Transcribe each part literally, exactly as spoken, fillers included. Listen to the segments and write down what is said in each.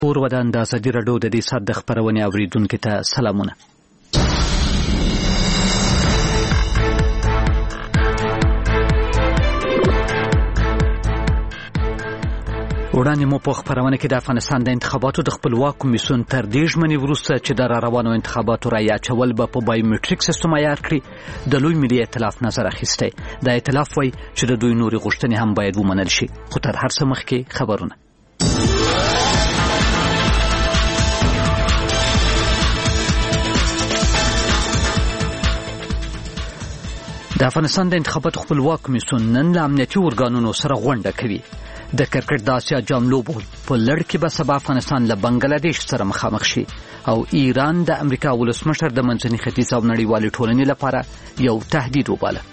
اور ودان د ازادي راډیو د دې ساعت د خبرونې اوریدونکو ته سلامونه. وړاندې مو په خبرونه کې د افغانستان د انتخاباتو د خپلواک کمیسیون تر دې ژمنې وروسته چې د روانو انتخاباتو رایې اچول به په بایومټریک سیستم عیار کړي د لوی ملي ائتلاف نظر اخیستی. د ائتلاف وایي چې د دوی نورې غوښتنې هم باید ومنل شي. خو تر هر څه مخکې خبرونه. د افغانستان د انتخاباتو خپلواک کمیسیون نن له امنیتي ارګانونو سره غونډه کوي. د کرکټ د اسیا جام لوبو په لړ کې به سبا افغانستان له بنگلاديش سره مخامخ شي او ایران د امریکا ولسمشر د منځني ختیځ او نړیوالې ټولنې لپاره یو تهدید وباله.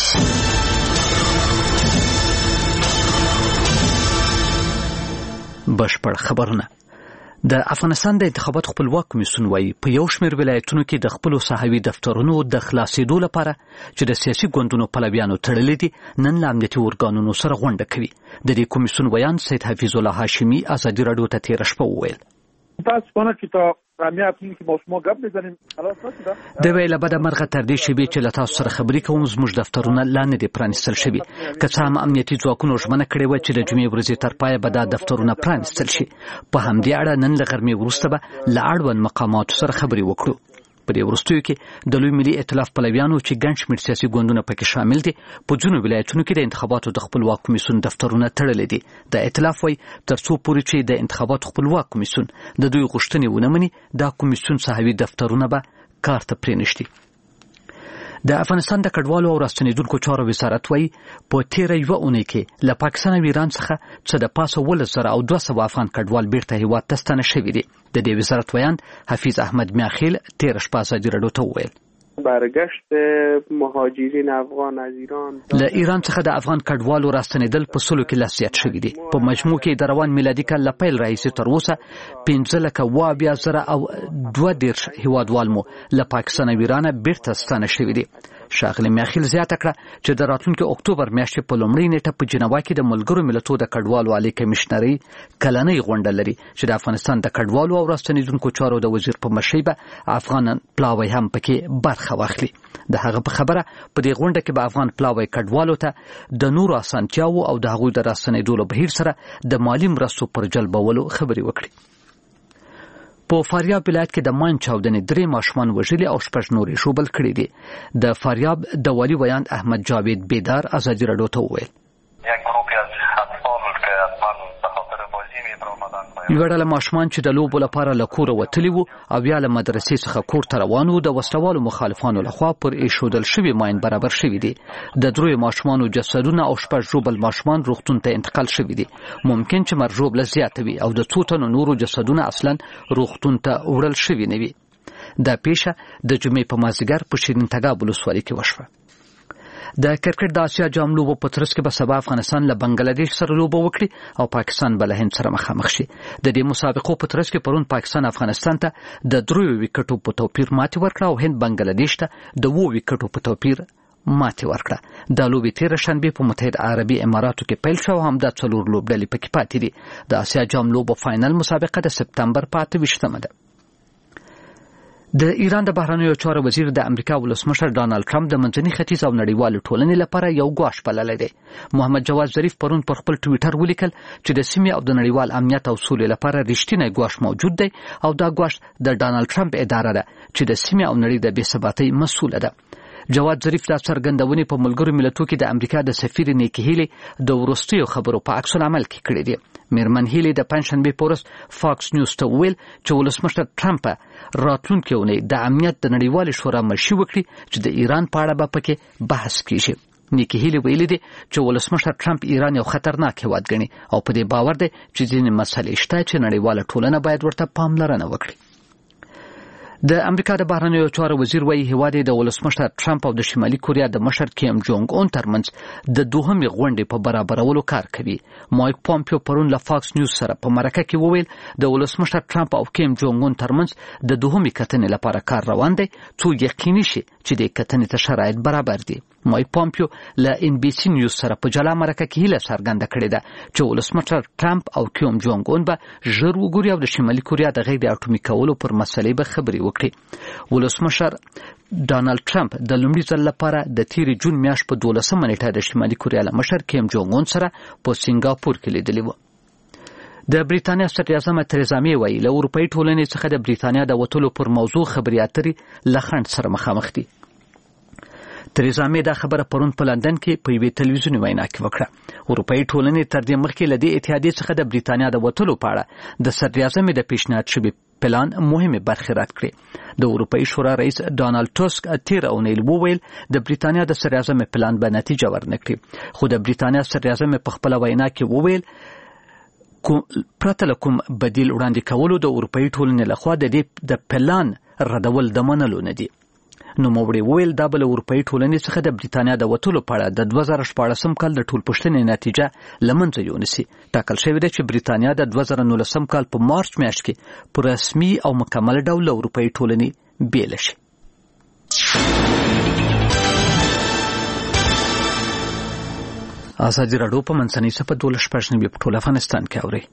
بشپړ خبرونه. د افغانستان د انتخاباتو خپلواک کمیسیون وایي په یو شمېر ولایتونو کې د خپلو صحوي دفترونو د خلاصېدو لپاره چې د سیاسي ګوندونو پلویانو تړلي دي نن له امنیتي ارګانونو سره غونډه کوي. د دې کمیسیون ویان سید حفیظ الله هاشمي ازادي راډیو ته تېره شپه وویل. متاسفانه چې تا کامیابی کې موسمو غب بزنیم خلاص د ویله بده مرغه تر دې شی چې له تاسو سره خبرې کوم زموږ دفترونه لاندې دي پرانستل شوي. که څه هم امنیتي ځواکونو ژمنه کړې و چې د جمعې ورځې تر پایه به دا دفترونه پرانستل شي. په همدې اړه نن له غرمې وروسته به له اړوند مقاماتو سره خبرې وکړو. په دې وروستیو کې د لوی ملي ائتلاف پلویانو چې ګڼ شمېر سیاسي ګوندونه پکې شامل دي په ځینو ولایتونو کې د انتخاباتو د خپلواک کمیسیون دفترونه تړلي دي. د ائتلاف وایي تر څو پورې چې د انتخاباتو خپلواک کمیسیون د دوی غوښتنې ونه مني دا کمیسیون صحوي دفترونه به کار ته پرېنږدي. د افغانستان د کډوالو او راستنېدونکو چارو وزارت وایي په تیره یوه اونۍ کې له پاکستان او ایران څخه څه د پاسه ولس زره او دوه سوه افغان کډوال بیرته هیواد ته ستانه شوي دي. د دې وزارت ویان حفیظ احمد میاخیل تیره شپه ازادي راډیو ته وویل برگشت مهاجرین افغان از ایران له ایران څخه د افغان کډوالو راستنېدل په سلو کې لا زیات شوي دي. په مجموع کې د روان میلادي کال له پیل راهیسې تر اوسه پنځه لکه اووه اویا زره او دوه دېرش هیوادوال مو له پاکستان او ایران بیرته ستانه شوي دي. ښاغلي میاخیل زیاته کړه چې د راتلونکي اکتوبر میاشتې په لومړۍ نیټه په جنیوا کې د ملګرو ملتونو د کډوالو عالی کمیشنرۍ کلنۍ غونډه لري چې د افغانستان د کډوالو او راستنېدونکو چارو د وزیر په مشرۍ به افغان پلاوی هم پکې برخه واخلي. د هغه په خبره په دې غونډه کې به افغان پلاوی کډوالو ته د نورو اسانتیاوو او د هغوی د راستنېدلو بهیر سره د مالي مرستو پر جلبولو خبرې وکړي. په فاریاب ولایت کې د مان چاودنې درې ماشومان وژلي او شپږ نورې ژوبل کړي دي. د فاریاب د والي ویان احمد جاوید بیدار ازادي راډیو ته وویل یوه ډله ماشومان چې د لوبو لپاره له کوره وتلي وو او یا له مدرسې څخه کور ته روان وو د وسلوالو مخالفانو لخوا پر ایښودل شوي ماین برابر شوي دي. د دریو ماشومانو جسدونه او شپږ ژوبل ماشومان روغتون ته انتقال شوي دي. ممکن چې مرګ ژوبله زیاته وي او د څو تنو نورو جسدونه اصلا روغتون ته وړل شوي نه وي. دا پیښه د جمعې په مازدیګر په شیرین تګاب ولسوالۍ کې وشوه. د کرکټ د اسیا جام لوبو په ترڅ کې به سبا افغانستان له بنگلاديش سره لوبه وکړي او پاکستان به له هند سره مخامخ شي. د دې مسابقو په ترڅ کې پرون پاکستان افغانستان ته د دریو وکټو په توپیر ماتې ورکړه او هند بنگلاديش ته د اووه وکټو په توپیر ماتې ورکړه. د لوبې تیره شنبه په متحده عربي اماراتو کې پیل شو او همدا څلور لوبډلې پکې پاتې دي. د اسیا جام لوبو فاینل مسابقه د سپتمبر په اته ویشتمه ده. د ایران د بهرنیو چارو وزیر د امریکا ولسمشر ډانلډ ټرمپ د منځني ختیځ او نړیوالې ټولنې لپاره یو ګواښ بللی دی. محمد جواد ظریف پرون پر خپل ټویټر ولیکل چې د سیمې او د نړیوال امنیت او سولې لپاره رښتینی ګواښ موجود دی او دا ګواښ د ډانلډ ټرمپ اداره ده چې د سیمې او نړۍ د بې ثباتۍ مسؤله ده. جواد ظریف دا څرګندونې په ملګرو ملتونو کې د امریکا د سفیر نیکی هیلې د وروستیو خبرو په عکس العمل کې کړې دي. میرمن هیلې د پنجشنبې په ورځ فاکس نیوز ته وویل چې ولسمشر ټرمپ راتلونکې اونۍ د امنیت د نړیوالې شورا مشري وکړي چې د ایران په اړه به پکې بحث کیږي. نیکی هیلې ویلي دي چې ولسمشر ټرمپ ایران یو خطرناک هیواد ګڼي او په دې باور دی چې ځینې مسلې شته چې نړیواله ټولنه باید ورته پاملرنه وکړي. د امریکا د بهرنیو چارو وزیر وایي هیواد د ولسمشر ټرمپ او د شمالي کوریا د مشر کیم جونګ اون ترمنځ د دوهمې غونډې په برابرولو کار کوي. مایک پامپیو پرون له فاکس نیوز سره په مرکه کې وویل د ولسمشر ټرمپ او کیم جونګ اون ترمنځ د دوهمې کتنې لپاره کار روان دی څو یقیني شي چې د کتنې ته شرایط برابر دي. مای پامپیو له ان بي سي نیوز سره په جلا مرکه کې هیله څرګنده کړې ده چې ولسمشر ټرمپ او کیم جونګ اون به ژر وګوري او د شمالي کوریا د غیر اټومي کولو پر مسلې به خبرې وکړي. ولسمشر ډانلډ ټرمپ د لومړي ځل لپاره د تیرې جون میاشتې په دولسمه نیټه د شمالي کوریا له مشر کیم جونګ اون سره په سنگاپور کې لیدلی و. د بریتانیا صدر اعظم تریزا مې وایي له اروپאי ټولنې څخه د بریتانیا د وټولو پر موضوع خبرې اترې لخند سره مخامخ دي. تریزا مې دا خبره پرون په لندن کې په یوې تلویزیوني وینا کې وکړه. اروپאי ټولنې تر دې مخکې له دې اتحادیې څخه د بریتانیا د وټولو په اړه د صدر اعظم د پیشنهاد شوي پلان مهمه برخه رد کړې. د اروپאי شورا رئیس ډانلډ ټاسک تیر اونۍ وویل د بریتانیا د صدر اعظم پلان به نتیجه ورنکړي، خو د بریتانیا صدر اعظم په خپل وینا کې وویل پرته له کوم بدیل وړاندې کولو د اروپאי ټولنې لخوا د دې د پلان ردول د منلو نه دي. نو موړي ویل دا بل اروپאי ټولنې څخه د بریتانیا د وټولو په اړه د دوه زره شپاړسم کال د ټولپوښتنې نتیجه لمنځه یونسي. ټاکل شوی دی چې بریتانیا د دوه زره نولسم کال په مارچ میاشت کې په رسمي او مکمل ډول اروپאי ټولنې بیل شي. ازادي راډیو په منځنۍ صفه دولس شپږ نوي په ټول افغانستان کې اوري.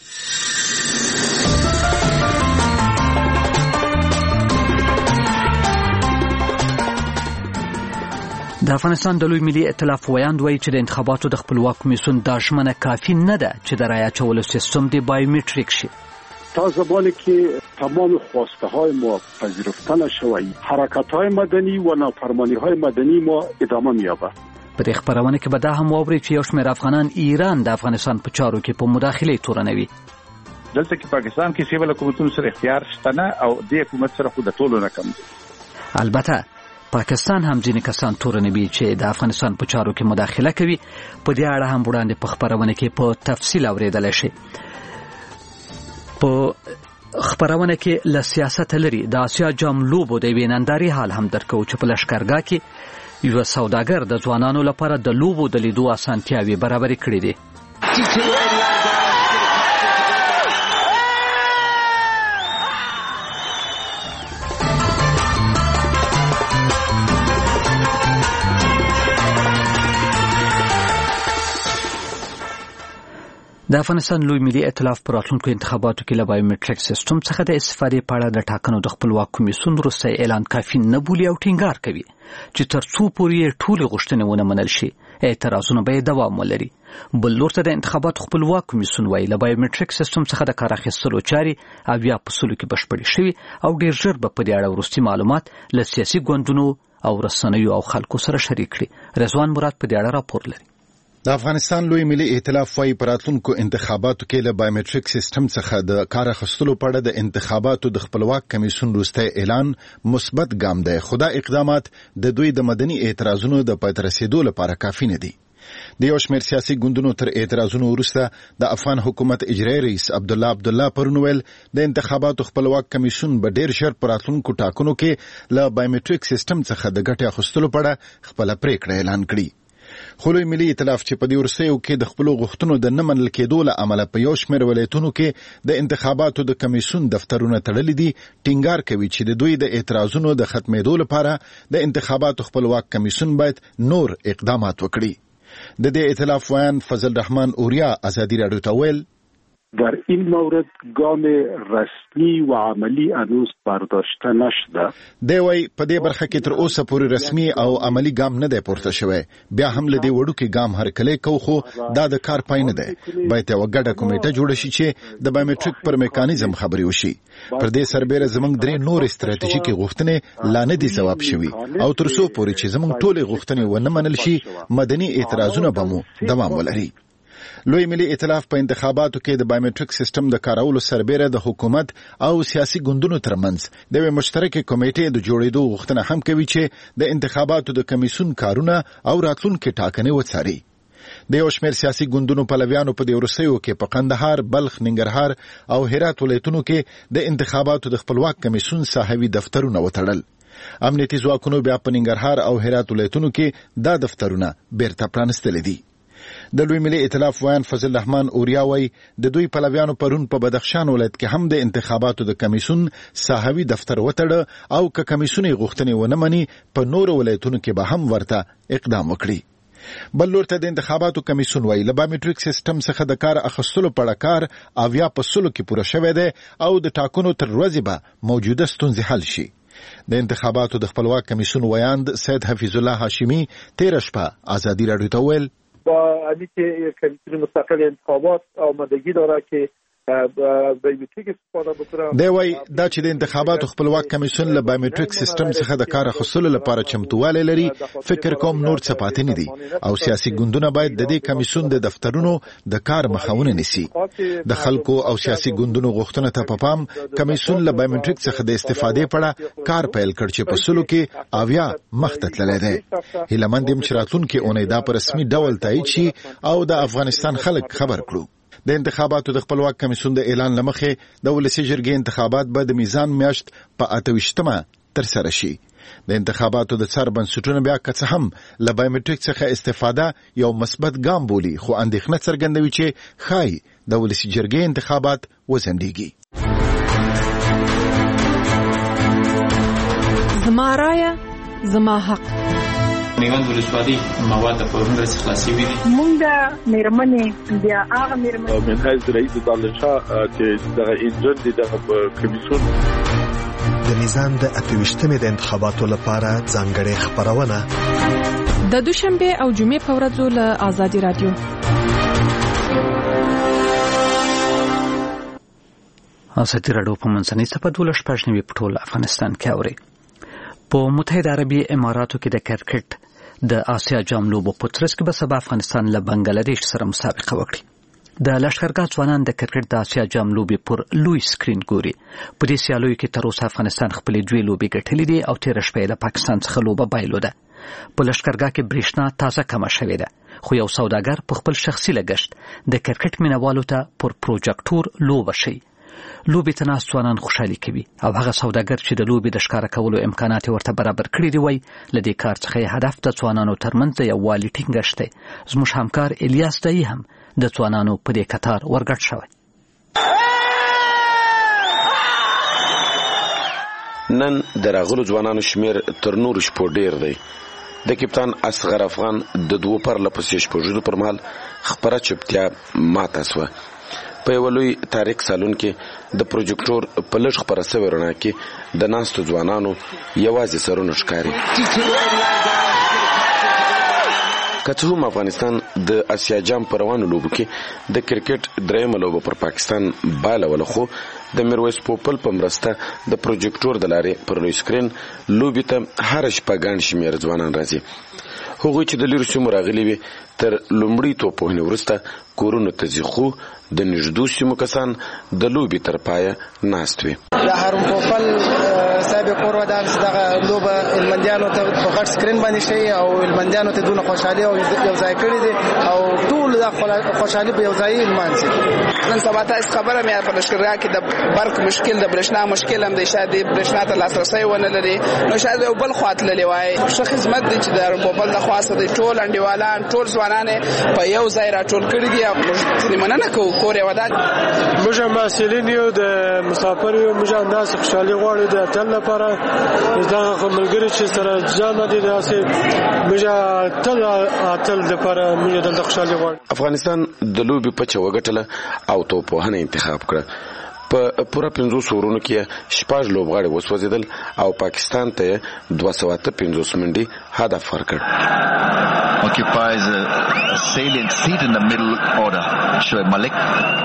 د افغانستان د لوی ملي ائتلاف ویاند وایي چې د انتخاباتو د خپلواک کمیسیون دا ژمنه کافی نه ده چې د رایه اچولو سیستم د بایومتریک شي. تا زمانی که تمام خواسته های ما پذیرفته نشود، حرکت های مدنی و نافرمانی های مدنی ما ادامه می‌یابد. په دې خبرونه کې به دا هم واوري چې یو شمېر افغانان ایران د افغانستان په چارو کې په مداخله تورنوي. دلته کې پاکستان کې سیول حکومتونو سره اختیار شته نه او د حکومت سره خو د ټولو نه کم دي. البته پاکستان هم ځینې کسان تورنوي چې د افغانستان په چارو کې مداخله کوي. په دې اړه هم وړاندې په خبرونه کې په تفصیل اوریدل شي. په خبرونه کې له سیاست لري د آسیا جام لوبو د ویننداري حال هم درکو چې په لشکرګاه کې یو سوداګر د ځوانانو لپاره د لوبو د لیدو اسانتیاوي برابر کړې دي. د افغانستان لوی ملي ائتلاف پر راتلونکو انتخاباتو کې له بایومتریک سیستم څخه د استفادې په اړه د ټاکنو د خپلواک کمیسیون وروستی اعلان کافي نه بولي او ټینګار کوي چې تر څو پورې ټولې غوښتنې ونه منل شي اعتراضونه به دوام ولري. بل لور ته د انتخاباتو خپلواک کمیسیون وایي له بایومتریک سیستم څخه د کار اخیستلو چارې اویا په سلو کې بشپړې شوي او ډېر ژر به په دې اړه وروستي معلومات له سیاسي ګوندونو او رسنیو او خلکو سره شریک کړي. رضوان مراد په دې اړه راپور لري. د افغانستان لوی ملي ائتلاف وايي په راتلونکو انتخاباتو کې له بایومتریک سیستم څخه د کار اخیستلو په اړه د انتخاباتو د خپلواک کمیسیون وروستی اعلان مثبت ګام دی، خو دا اقدامات د دوی د مدني اعتراضونو د پای ته رسیدو لپاره کافي نه دي. د یو شمېر سیاسي ګوندونو تر اعتراضونو وروسته د افغان حکومت اجرایي رئیس عبدالله عبدالله پرون ویل د انتخاباتو خپلواک کمیسیون به ډېر ژر په راتلونکو ټاکنو کې له بایومتریک سیستم څخه د ګټې اخیستلو په اړه خپله پریکړه اعلان کړي. خو لوی ملي ائتلاف چې په دې وروستیو کې د خپلو غوښتنو د نه منل کېدو له امله په یو شمېر ولایتونو کې د انتخاباتو د کمیسیون دفترونه تړلي دي، ټینګار کوي چې د دوی د اعتراضونو د ختمېدو لپاره د انتخاباتو خپلواک کمیسیون باید نور اقدامات وکړي. د دې ائتلاف ویان فضل رحمان اوریا ازادي راډیو ته ویل در این مورد گام رسمی و عملی هنوز برداشته نشده. دی وایي په دې برخه کې تر اوسه پورې رسمي او عملی ګام نه دی پورته شوی. بیا هم له دې وړوکي ګام هرکلی کو خو دا د کار پای نه دی. باید یوه ګډه کمیټه جوړه شي چې د بایومتریک پر میکانیزم خبرې وشي. پر دې سربیره زموږ درې نور استراتیژیکې غوښتنې لا نه دي ځواب شوي او تر څو پورې چې زموږ ټولې غوښتنې ونه منل شي مدني اعتراضونه به مو دوام ولري. لوی ملي ائتلاف په انتخاباتو کې د بایومتریک سیستم د کارولو سربیره د حکومت او سیاسي ګوندونو ترمنځ د یوې مشترکې کمیټې د جوړېدو غوښتنه هم کوي چې د انتخاباتو د کمیسیون کارونه او راتلونکي ټاکنې وڅاري. د یو شمېر سیاسي ګوندونو پلویانو په دې وروستیو کې په قندهار، بلخ، ننګرهار او هرات ولایتونو کې د انتخاباتو د خپلواک کمیسیون ساحوي دفترونه وتړل. امنیتي ځواکونو بیا په ننګرهار او هرات ولایتونو کې دا دفترونه بیرته پرانستلي دي. د لوی ملي ائتلاف ویان فضل الرحمن اوریا وای د دوی پلویانو پرون په بدخشان ولایت کې هم د انتخاباتو د کمیسون ساحوي دفتر وتړ او که کمیسون غوښتنې ونه مني په نور ولایتونو کې به هم ورته اقدام وکړي. بل لور ته د انتخاباتو کمیسون وای له بایومټریک سیستم څخه د کار اخیستلو په اړه کار اویا په سلو کې پوره شوی دی او د ټاکنو تر ورځې به موجوده ستونزې حل شي. د انتخاباتو د خپلواک کمیسون ویاند سید حفیظ الله هاشمی تیر شپه آزادی رادیو ته ویل با امی که کمیسیون مستقل انتخابات آمادگی داره که بایومټریک استفاده وکړه. دی وای دا چې د انتخاباتو خپلواک کمیسون له بایومټریک سیستم څخه د کار اخیستلو لپاره چمتووالی لري، فکر کوم نور څه پاتې نه دي او سیاسي ګوندونه باید د دې کمیسون د دفترونو د کار مخاونه نیسي. د خلکو او سیاسي ګوندونو غوښتنه ته په پام کمیسون له بایومټریک څخه د استفادې په اړه کار پیل کړ چې په سلو کې اویا مخته تللی دی. هیله مند یم چې راتلونکې اونۍ دا په رسمي ډول تایید شي او د افغانستان خلک خبر کړو. د انتخاباتو د خپلواک کمیسون د اعلان لمخې د ولسي جرګې انتخابات به د میزان میاشت په اته ویشتمه ترسره شي. د انتخاباتو د څار بنسټونو بیا که څه هم له بایومټریک څخه استفاده یو مثبت ګام بولي، خو اندېښنه څرګندوي چې ښایي د ولسي جرګې انتخابات وځنډېږي. زما رایه زما حق. میوند ولسوالي مواد په هغه څه خلاصي وي. مونږ د میرمنې بیا هغه میرمنې من حیث رئیس دانشا چې د انجن د کمیسون د میزان د اتويشتمې د انتخاباتو لپاره ځانګړې خبرونه د دوشنبه او جمعې په ورځو له آزادي رادیو. آزادي رادیو په منځنۍ صفحه دولس پښنوي په ټول افغانستان کې اوري. په متحده عربي اماراتو کې د کرکټ د آسیا جام لوبو په ترڅ کې به سبا افغانستان له بنگلاديش سره مسابقه وکړي. د لښکرګاه ځوانان د کرکټ د آسیا جام لوبې پر لوی سکرین ګوري. په دې سیالیو کې تر اوسه افغانستان خپلې دوې لوبې ګټلې دي او تېره شپه له پاکستان څخه لوبه بایلوده. په لښکرګاه کې برېښنا تازه کمه شوې ده، خو یو سوداګر په خپل شخصي لګښت د کرکټ مینوالو ته پر پروجیکټور لوبه شي. لوبې ته ناست ځوانان خوشحالي کوي او هغه سوداګر چې د لوبې د ښکاره کولو امکانات ورته برابر کړي دي وایي له دې کار څخه هدف د ځوانانو ترمنځ د یووالي ټینګښت دی. زموږ همکار الیاس دایي هم د ځوانانو په دې کتار ورګډ شوی. نن د راغلو ځوانانو شمیر تر نورو شپو ډیر دی. د کپتان اصغر افغان د دوه پرله پسې شپږو پر مهال خپره چپتیا ماته سوه. په یو لوی تاریخ سالون کې د پروجیکټور په لږ خپره سوې رڼا کې د ناستو ځوانانو یوازې سرونه ښکاري. که څه هم افغانستان د اسیا جام په روانو لوبو کې د کرکټ درېیمه لوبه پر پاکستان بایلوله، خو د میرویس پوپل په مرسته د پروجیکټور د لارې پر لوی سکرین لوبې ته هره شپه ګڼ شمېر ځوانان راځي. هغوی چې د لیرو سیمو راغلي وي تر لومړۍ توپوهنې وروسته کورونو ته ځي، خو د نږدو سیمو کسان د لوبې تر پایه ناست وي. د هارون پوپل صاحب کور ودان دغه لوبه هلمندیانو ته په غټ سکرین باندې شي او هلمندیانو ته دونه خوشحالي او یو ځای کړي دي او ټول د خوشحالي په یو ځای لمانځي. نن سبا تاسو خبره مې په لښکرګاه کې د برق مشکل د برېښنا مشکل هم دی، شاید برېښنا ته لاسرسی ونه لري، نو شاید یو بل خوا تللی وای. ښه خدمت دی چې د هارون پوپل د خوا څخه د ټول انډیوالان ټول ځوانان په یو ځای راټول کړي دي. موږ مننه کوو کور یې ودان. موږ مسئولین یو د مسافر یو، موږ همداسې خوشحالي غواړو د اتل لپاره دغه ملګري چې سره جامع دي داسې موږ تل اتل لپاره موږ دلته خوشحالي غواړو. افغانستان د لوبې پچه وګټله او توپوهنه انتخاب کړه. په پوره پنځوس اورونو کې شپږ لوبغاړي وسوځېدل او پاکستان ته دوه سوه اته پنځوس منډې هدف ورکړ. Occupies a, a salient seat in the middle order. Shoaib Malik,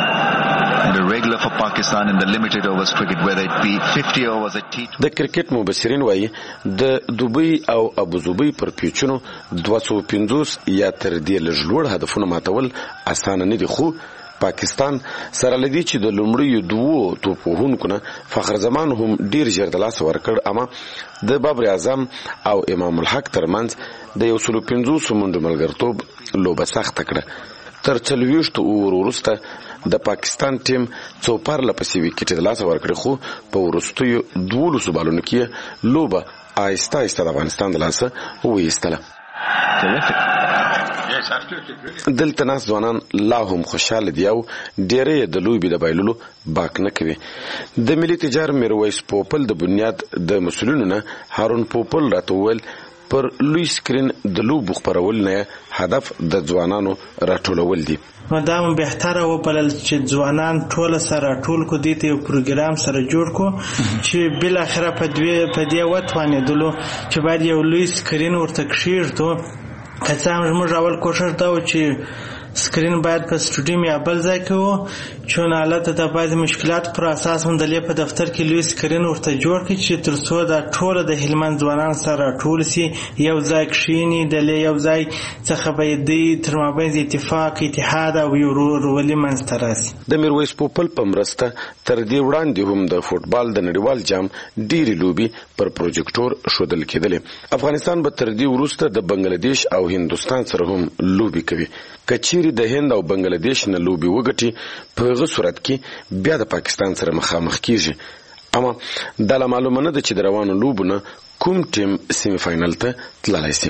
the regular for Pakistan in the limited overs cricket, whether it be fifty overs at T twenty. د کرکټ مبصرین وایي د دوبۍ او ابوظبي پر پیچونو دوه سوه پنځوس یا تر دې لږ لوړ هدفونه ماتول اسانه نه دي، خو پاکستان سره لدی چې د لومړیو دوو توپوهونکو نه فخر زمان هم ډیر ژر د لاس ورکړ، اما د بابر اعظم او امام الحق ترمنځ د یو سلو پنځوسو منډو ملګرتوب لوبه سخته کړه. تر څلوېښتو اوور وروسته د پاکستان ټیم څو پرله پسې ویکټې د لاسه ورکړې، خو په وروستیو دولسو بالونو کې لوبه آهسته آهسته د افغانستان د لاسه وایستله. دلته ناس ځوانان لا هم خوشاله دي او ډېرې د لوبي د بایللو باک نه کوي. د ملي تجار میرویس پوپل د بنیاد د مسولینو نه هارون پوپل راته وویل پر لوی سکرین د لوبو خپرول نه هدف د ځوانانو راټولول دي. نو دا مو بهتره وبلل چې ځوانان ټول سره ټول کو دي ته پروګرام سره جوړ کو چې بل اخره په دوی په دی وټوانېدلو چې باید یو لوی سکرین ورته کښیږدو. که څه هم موږ اول کوشش دا و چې سکرین باید په سټوډیوم یا بل ځای کې و چون حالت د باید مشکلات پر اساس مندلې په دفتر کې لوی سکرین ورته جوړ کړي چې تر څو دا ټول د هلمند ځوانان سره ټول سي یو ځای کښینی د یو ځای څخه به دی تر مابین اتفاق اتحاد او یو ورولي منځته راسي. د میرویس پوپل په مرسته تر دې وړاندې هم د فوټبال د نړیوال جام ډېری لوبي پر پروجیکټور ښودل کېدلې. افغانستان به تر دې وروسته د بنگلاديش او هندوستان سره هم لوبي کوي. کچيري د هند او بنگلاديش نه لوبي وګټي په هغه صورت کې بیا د پاکستان سره مخامخ کیږي. اما دا معلومه نه ده چې د روانو لوبو نه کوم ټیم سیمی فائنل ته تللی شي.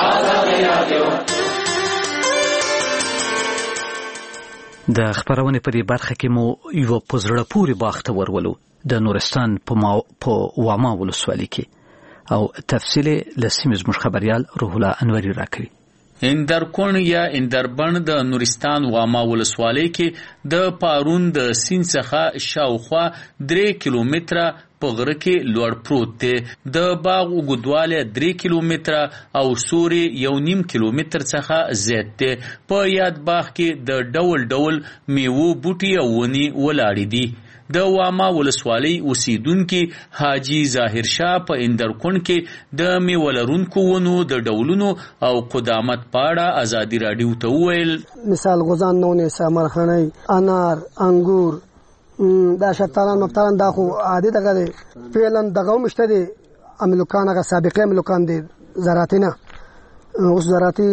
د خبرونه په دې برخه کې مو یو پزړه پوری باخته ورولو د نورستان په په واما ولسوالۍ کې او تفصیل لسیمز مش خبريال روح الله انوري راکړي. اندرکون یا اندربن د نورستان واما ولسوالۍ کې د پارون د سین څخه شاوخوا درې کیلومتره په غره کې لوړ پروت دی. د باغ اوږدوالی درې کیلومتره او سوري یو نیم کیلومتر څخه زیات دی. په یاد باغ کې د ډول ډول میوو بوټي او ونې ولاړې دي. د واما ولسوالۍ اوسیدونکي حاجی ظاهر شاه په اندرکون کې د میوه لرونکو ونو د ډولونو او قدامت په اړه ازادي راډیو ته وویل. مثال غوزان نونې سامرخنۍ انار انګور دا شتالان مفتالان دا خو عادي دغه دی فعلا دغه مشته دی املوکان هغه سابقه املوکان دي زراعتي نه اوس زراعتي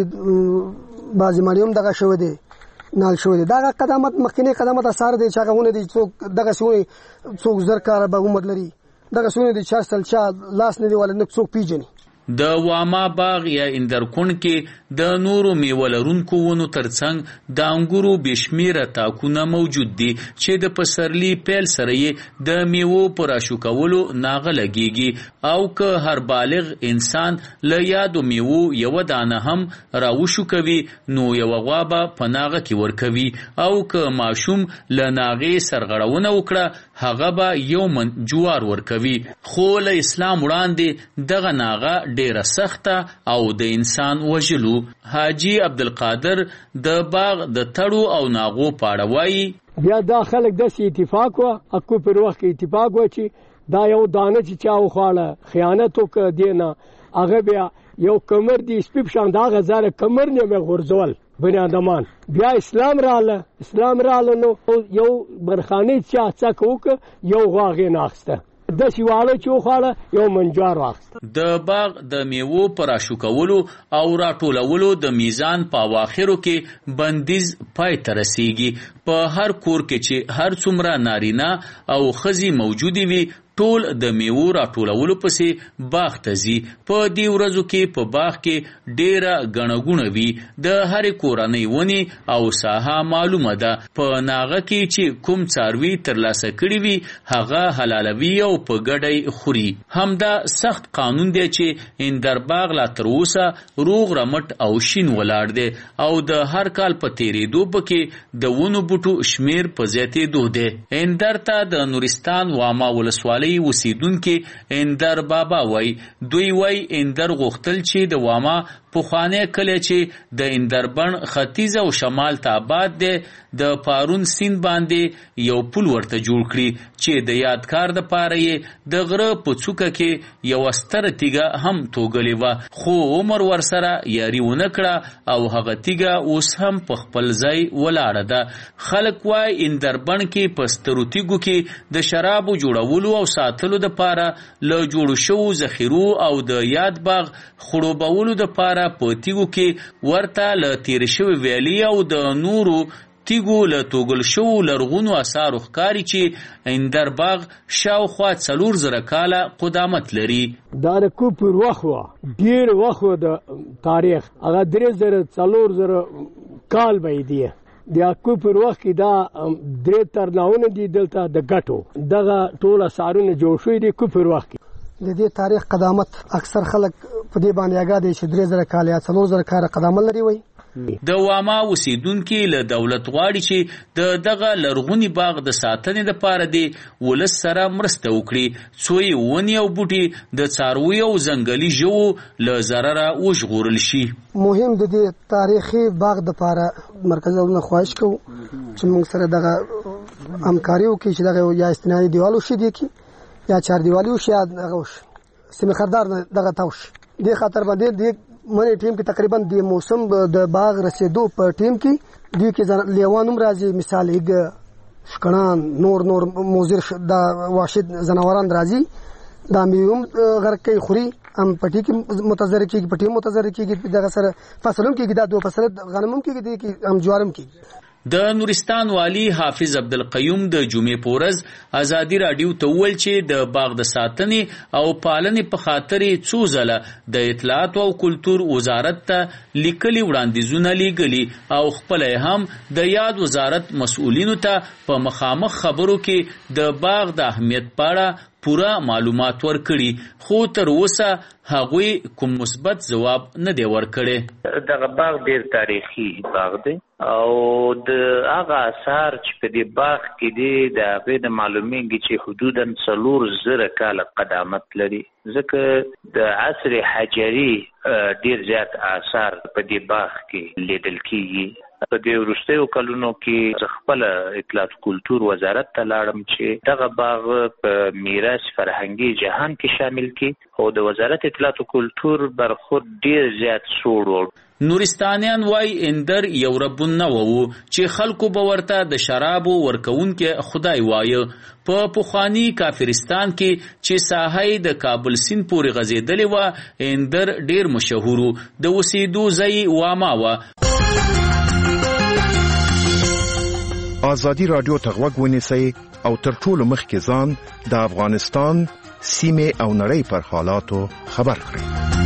بعضې مالیوم دغه شوی دی نال شوی دی. دغه قدامت مخکینی قدامت اثار دی چې هغه ونه دي څوک دغه سونی څوک زر کاره به عمر لري دغه سونی دي چې اصل چا لاس نه دی ول نه څوک پیژني. د واما باغ یا اندرکون کې د نورو میوه لرونکو ونو ترڅنګ د انګورو بشمیره تاکونه موجود دي چې د پسرلی پیل سره یې د میوو پر راشو کولو ناغه لګیږي او که هر بالغ انسان له یادو میوو یو دانه هم راوشو کوي نو یو غوابه په ناغه کې ورکوي او که ماشوم له ناغې سرغړونه وکړه هغه به یو من جوار ورکوي. خو له اسلام وړاندې دغه ناغه ډیره سخته او د انسان وژلو. حاجی عبدالقادر د باغ د تړو او ناغو پاړه وایي بیا دا خلک داسې اتفاق و اکو پر وخت کې اتفاق و چې دا یو دانه چې چا وخواړه خیانت وکړه دی نه هغه بیا یو کمر دی سپیب شان دا غزاره کمر نه مې غورځول بني ادمان. بیا اسلام رااله اسلام رااله نو یو برخانه چا څک وکړه یو غاغې ناخسته د شیواله چوخاله یو منجار واخست. د باغ د میوو پر راشو کولو او راټولولو د میزان په اواخرو کې بندیز پای ته رسیږي. په هر کور کې چې هر څومره نارینه او ښځې موجودې وي ټول د میوو راټولولو پسې باغ ته ځي. په دې ورځو کې په باغ کې ډیره ګڼه ګوڼه وي. د هرې کورنۍ ونې او ساحه معلومه ده. په ناغه کې چې کوم څاروي ترلاسه کړي وي هغه حلالوي او په ګډۍ خوري. همدا سخت قانون دی چې اندر باغ لا تر اوسه روغ رمټ او شین ولاړ دی او د هر کال په تیریدو پکې د ونو بوټو شمیر په زیاتېدو دی. اندر ته د نورستان واما ولسوالۍ اوسیدونکي اندر بابا وای دوی وای اندر غوښتل چې د واما پخوانی کله چې د اندربن ختیځ او شمال ته آباد دی د پارون سیند باندې یو پل ورته جوړ کړي چې د یادګار د پاره یې د غره په څوکه کې یو ستره تیګه هم توګلې وه خو عمر ورسره یاري ونه کړه او هغه تیګه اوس هم په خپل ځای ولاړه ده. خلک وای اندربن کې په سترو تیګو کې د شرابو جوړولو او ساتلو د پاره له جوړو شوو ذخیرو او د یاد باغ خړوبولو د پاره په تیګو کې ورته له تیر شوی ویلی او د نورو تیګو له توګل شو لرغونو اثارو ښکاري چې اندرباغ شاوخوا څلور زره کاله قدامت لري. دا د کوپر وخت وه، ډېر وخت وه د تاریخ، هغه درې زره څلور زره کال به یې دی. د کوپر وخت کې دا درې ترلاونه دي دلته د ګټو، دغه ټول اثارونه جوړ شوي دي کوپر وخت کې. د دې تاریخ قدامت اکثر خلک په دې باندې اګا دي چې درې زره کال یا څلور زره کال قدامت لري وي. د واما اوسیدونکي له دولت غواړي چې د دغه لرغوني باغ د ساتنې لپاره د ولس سره مرسته وکړي، څو یې ونې او بوټي د څارویو او ځنګلي ژوو له ضرره وژغورل شي. مهم د دې تاریخي باغ دپاره مرکزي دولتونه خواهش کوو چې موږ سره دغه همکاري وکړي چې دغه یا استنادي دیوال وشي دی کې یا چار دیوالي وشي یا دغه وشي سیمې خردار دغه تا وشي. دې خاطر باندې دې منی ټیم کې تقریبا د موسم د باغ رسیدو په ټیم کې دوی کې لیوان هم راځي، مثال هیګ شکړان نور نور موزر د واشد زناوران راځي، دا میوم غرقې خوري هم پټي کې متضرر کېږي، پټي متضرر کېږي، دغه سره فصلون کېږي، دا دوه فصل غنمون کېږي، کې هم جوارم کېږي. د نورستان والی حافظ عبدالقیوم د جمعې په ورځ ازادي راډیو ته وویل چې د باغ د ساتنې او پالنې په خاطر څو ځله د اطلاعات او کلتور وزارت ته لیکلي وړاندیزونه لیږلي او خپله هم د یاد وزارت مسؤلینو ته په مخامخ خبرو کې د باغ د اهمیت په اړه پوره معلومات ورکړي، خو تر اوسه هغوی کوم مثبت ځواب نه دی ورکړی. دغه باغ ډیر تاریخي باغ دی او د هغه اثار چې په دې باغ کې دي د هغې د معلومیږي چې حدودا څلور زره کاله قدامت لري، ځکه د عصر حجري ډیر زیات آثار په دې باغ کې لیدل کیږي. په دې وروستیو کلونو کې زه خپله اطلاعات کلتور وزارت ته لاړم چې دغه باغ په میراث فرهنګي جهان کې شامل کړي او د وزارت اطلاعات کلتور برخورد ډیر زیات سوړ و. نورستانیان وای اندر یو رب النوع و چې خلکو به ورته د شرابو ورکوونکي خدای وایه. په پخواني کافرستان کې چې ساحه د کابل سیند پورې غځېدلې وه، اندر ډیر مشهور و، د اوسېدو ځای واما وه. آزادی رادیو ته غوږ ونیسئ او تر ټولو مخکې ځان د افغانستان سیمې او نړۍ پر حالاتو خبر کړئ.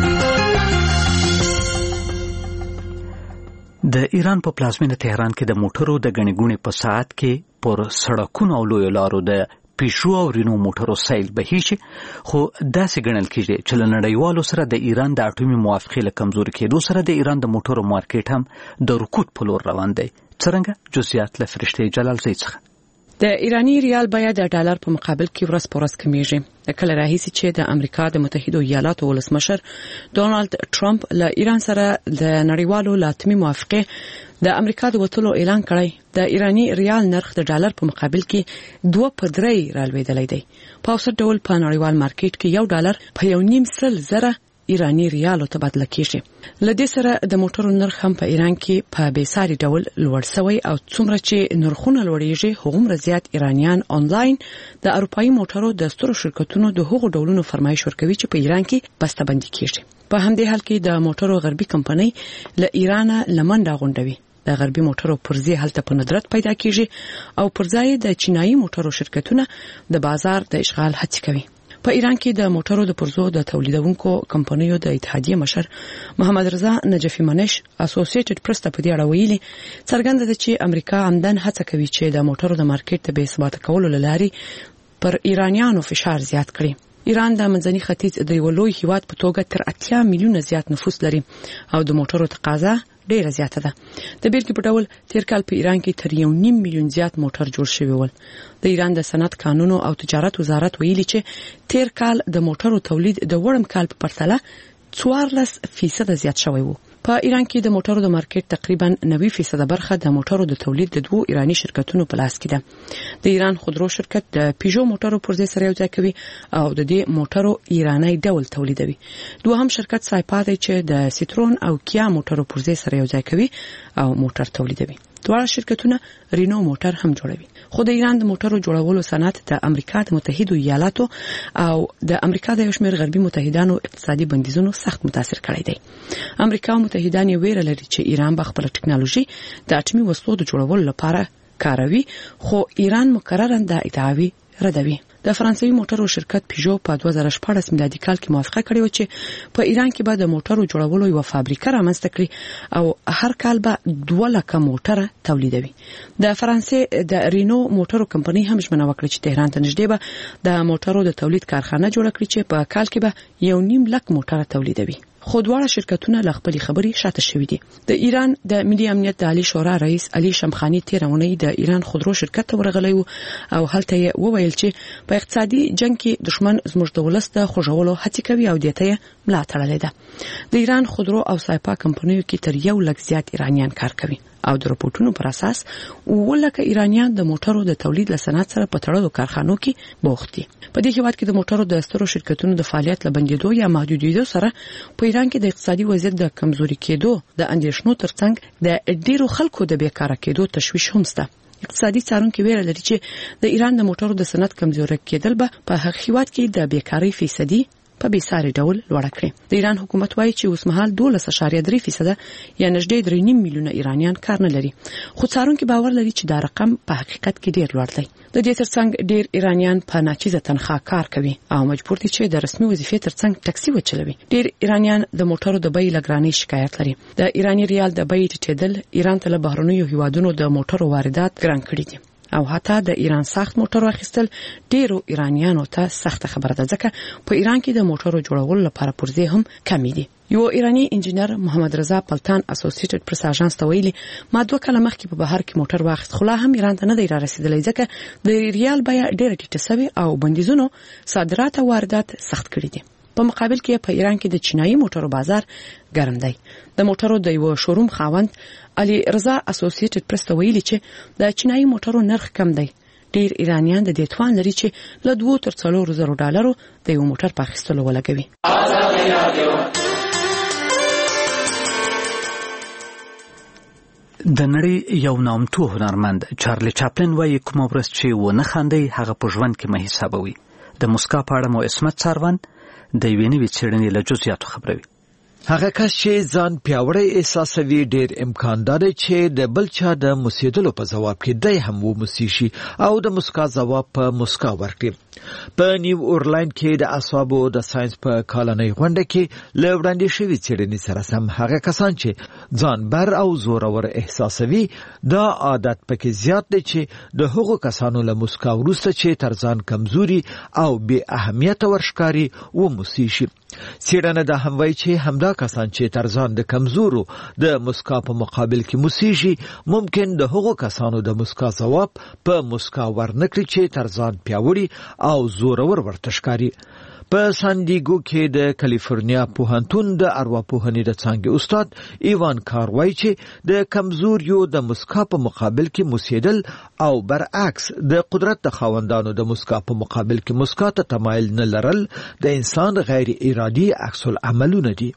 د ایران په پلازمینه تهران کې د موټرو د ګڼې ګوڼې په ساعت کې پر سړکونو او لویو لارو د پیشو او رینو موټرو سیل بهیر شي، خو داسې ګڼل کېږي چې له نړیوالو سره د ایران د اټومي موافقې له کمزوري کېدو سره د ایران د موټرو مارکیټ هم د رکود په لور روان دی. څرنګه جزئیات له فرشته جلال زی څخه. د ایرانی ریال بیه د ډالر په مقابل کې ورځ په ورځ کمیږي. د کله راهیسي چې د امریکا د متحده ایالاتو ولسمشر ډونالد ټرمپ له ایران سره د نړیوالو لاتمي موافقه د امریکا د وټولو اعلان کړی، د ایرانی ریال نرخ د ډالر په مقابل کې دوه په درې رالوېدلی دی. په اوسط ډول په نړیوال مارکیټ کې یو ډالر په یو نیم سل زره ایرانی ریالو تبادله کیږي. لدې سره د موټرو نرخ هم په ایران کې په بیساري ډول لوړ شوی او څومره چې نرخونه لوړیږي هغومره زیات ایرانیان آنلاین د اروپایي موټرو د سترو شرکتونو د هغو ډولونو فرمایش ورکوي چې په ایران کې بسته‌بندي کیږي. په همدې حال کې د موټرو غربي کمپنۍ له ایران لمنډه غونډوي. د غربي موټرو پرځې هلته په ندرت پیدا کیږي او پرځای د چینایي موټرو شرکتونه د بازار د اشغال هڅه کوي. په ایران کې د موټرو د پرزو د تولیدونکو کمپنیو د اتحادیې مشر محمد رضا نجفي منش اسوسییټډ پریس ته په دې اړه ویلي څرګنده ده چې امریکا عمدن هڅه کوي چې د موټرو د مارکیټ د بې ثباته کولو لارې پر ایرانیانو فشار زیات کړي. ایران د منځني ختیځ د یو لوی هیواد په توګه تر اتیا میلیونه زیات نفوس لري او د موټرو تقاضا ډیره زیاته ده. د بیلګې په ډول تیر کال په ایران کې تر یو نیم میلیون زیات موټر جوړ شوي ول. د ایران د صنعت قانونو او تجارت وزارت ویلي چې تیر کال د موټرو تولید د وړم کال په پرتله څوارلس فیصد زیات شوی وو. په ایران کې د موټرو د مارکیټ تقریبا نوي فیصد برخه د موټرو د تولید د دوه ایرانی شرکتونو په لاس کې ده. د ایران خودرو شرکت د پیژو موټرو پرځې سره یو ځای کوي او د دې موټرو ایرانی ډول تولیدوي. دوهم شرکت سایپا دی چې د سیترون او کیا موټرو پرځې سره یو ځای کوي او موټر تولیدوي. دواړه شرکتونه رینو موټر هم جوړوي. خو د ایران د موټرو جوړولو صنعت د امریکا د متحده ایالاتو او د امریکا د یو شمېر غربي متحدانو اقتصادي بندیزونو سخت متاثر کړی دی. امریکا او متحدان یې ویره لري چې ایران به خپل ټکنالوژي د اټومي وسلو د جوړولو لپاره کاروي، خو ایران مکررا د ادعاوی ردوي. د فرانسوي موټرو شرکت پیژو په دوه زره شپاړس میلادي کال کې موافقه کړې و چې په ایران کې به د موټرو جوړولو یو فابریکه رامنځته کړي او هر کال به دوه لکه موټر تولیدوي. د فرانسې د رینو موټرو کمپنۍ هم ژمنه وکړه چې تهران ته نږدې به د موټرو د تولید کارخانه جوړه کړي چې په کال کې به یو نیم لک موټر تولیدوي. خو دواړه شرکتونه له خپلې خبرې شاته شوي دي. د ایران د ملي امنیت د عالی شورا رئیس علي شمخاني تیر اونۍ د ایران خودرو شرکت ته ورغلی او هلته یې وویل چې په اقتصادي جنگ کې دشمن زموږ د ولس د خوژولو هڅې کوي او دته یې ملا تړلې ده. د ایران خودرو او سایپا کمپنیو کې تر یو لک زیات ایرانیان کار کوي او د راپورټونو پر اساس ولکه ایرانیان د موټرو د تولید له صنعت سره په تړلو کارخانو کې بوخت دي. په دې هیواد کې د موټرو د سترو شرکتونو د فعالیت لبندیدو یا محدودیدو سره په ایران کې د اقتصادي وضعیت د کمزوري کېدو د اندېښنو ترڅنګ د ډیرو خلکو د بیکاره کېدو تشویش هم شته. اقتصادي څارونکو ویره لري چې د ایران د موټرو د صنعت کمزوري کېدل به په هغه هیواد کې د بیکاری فیصدي په بیساري ډول لوړه کړي. د ایران حکومت وایي چې اوسمهال دولس اعشاریه درې فیصد یا نږدې درې نیم میلیونه ایرانیان کار نه لري، خو څارونکو باور لري چې دا رقم په حقیقت کې ډیر لوړ دی. د دې ترڅنګ ډیر ایرانیان په ناچیزه تنخواه کار کوي او مجبور دي چې د رسمي وظیفې ترڅنګ ټکسي وچلوي. ډیر ایرانیان د موټرو د بیې لګرانۍ شکایت لري. د ایرانی ریال د بیې ټیټېدل ایران ته له بهرنیو هیوادونو د موټرو واردات ګران کړي دي او حتی د ایران ساخت موټرو اخیستل ډیرو ایرانیانو ته سخت خبره ده، ځکه په ایران کې د موټرو جوړولو لپاره پرزې هم کمی دي. یو ایرانی انجینر محمد رضا پلتان اسوسییټډ پریس اژانس ته ویلي ما دوه کاله مخکې په بهر کې موټر واخیست، خو لا هم ایران ته نه دی را رسیدلی ځکه د ریال بیه ډیره ټیټه شوې او بندیزونو صادرات او واردات سخت کړي دي. په مقابل کې په ایران کې د چینایي موټرو بازار ګرم دی. د موټرو د یو شوروم خاوند علي رضا اسوسییټډ پریس ته ویلي چې د چینایي موټرو نرخ کم دی. ډیر ایرانیان د دې توان لري چې له دوه تر څلور زره ډالرو د یو موټر په اخیستلو ولګوي. د نړۍ یو نامتو هنرمند چارلی چاپلین وایي کومه ورځ چې ونه خاندي هغه په ژوند کې مه حسابوي. د مسکا په اړه مو اسمت څاروان د یوې نوې څېړنې له جزئیاتو خبروي. هغه کس چې ځان پیاوړی احساسوي ډېر امکان لري چې د بل چا د موسیدلو په ځواب کې دی هم وموسي شي او د مسکا ځواب په مسکا ورکړي. په نیو اورلاین کې د اعصابو د ساينس په کالنۍ غونډه کې له وړاندې شوې څېړنې سره سم هغه کسان چې ځان بر او زورور احساسوي دا عادت پکې زیات دی چې د هغو کسانو له مسکا وروسته چې تر ځان کمزوري او بې اهمیته ورښکاري وموسي شي. څېړنه دا هم وایي چې همدا کسان چې تر ځان د کمزورو د مسکا په مقابل کې موسیږي ممکن د هغو کسانو د مسکا ځواب په مسکا ورنکړي چې تر ځان پیاوړي او زورور ورته ښکاري. په سان دیګو کې د کالیفورنیا پوهنتون د ارواپوهنې د څانګې استاد ایوان کار وایي چې د کمزوریو د مسکا په مقابل کې موسیدل او برعکس د قدرت د خاوندانو د مسکا په مقابل کې مسکا ته تمایل نه لرل د انسان غیر ارادي عکس العملونه دي.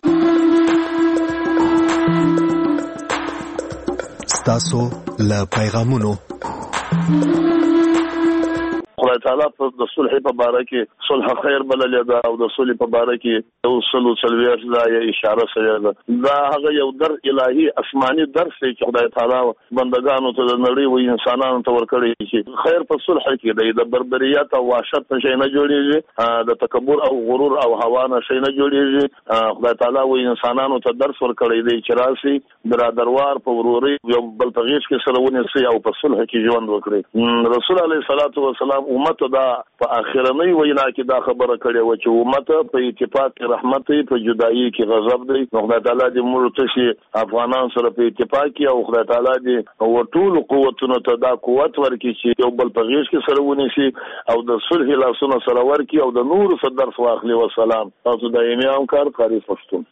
ستاسو له پیغامونو خدای تعالی په د صلح په باره کې صلح خیر بللی ده او د صلح په باره کې یو سلو څلوېښت ځایه اشاره شوې ده. دا هغه یو در الهي آسماني درس دی چې خدای تعالی بندګانو ته د نړۍ او انسانانو ته ورکړی چې خیر په صلح کې دی. د بربریت او وحشت نه شي نه جوړیږي، د تکبر او غرور او هوا نه شي نه جوړیږي. خدای تعالی او انسانانو ته درس ورکړی دی چې راسي برادروار په وروري یو بل په غیږ کې سره ونیسي او په صلح کې ژوند وکړي. رسول الله صلی الله علیه وسلم امت دا په اخرنۍ وینا کې دا خبره کړې و چې امت په اتفاق کې رحمت دی، په جدایي کې غضب دی. خدای تعالی دې موږ ته شي افغانان سره په اتفاق کې او خدای تعالی دې ورټول قوتونو ته دا قوت ورکړي چې یو بل په غیږ کې سره ونیسي او د صلح لاسونه سره ورکړي او د نور څخه درس واخلي. والسلام. تاسو دایمي همکار قاری پښتون.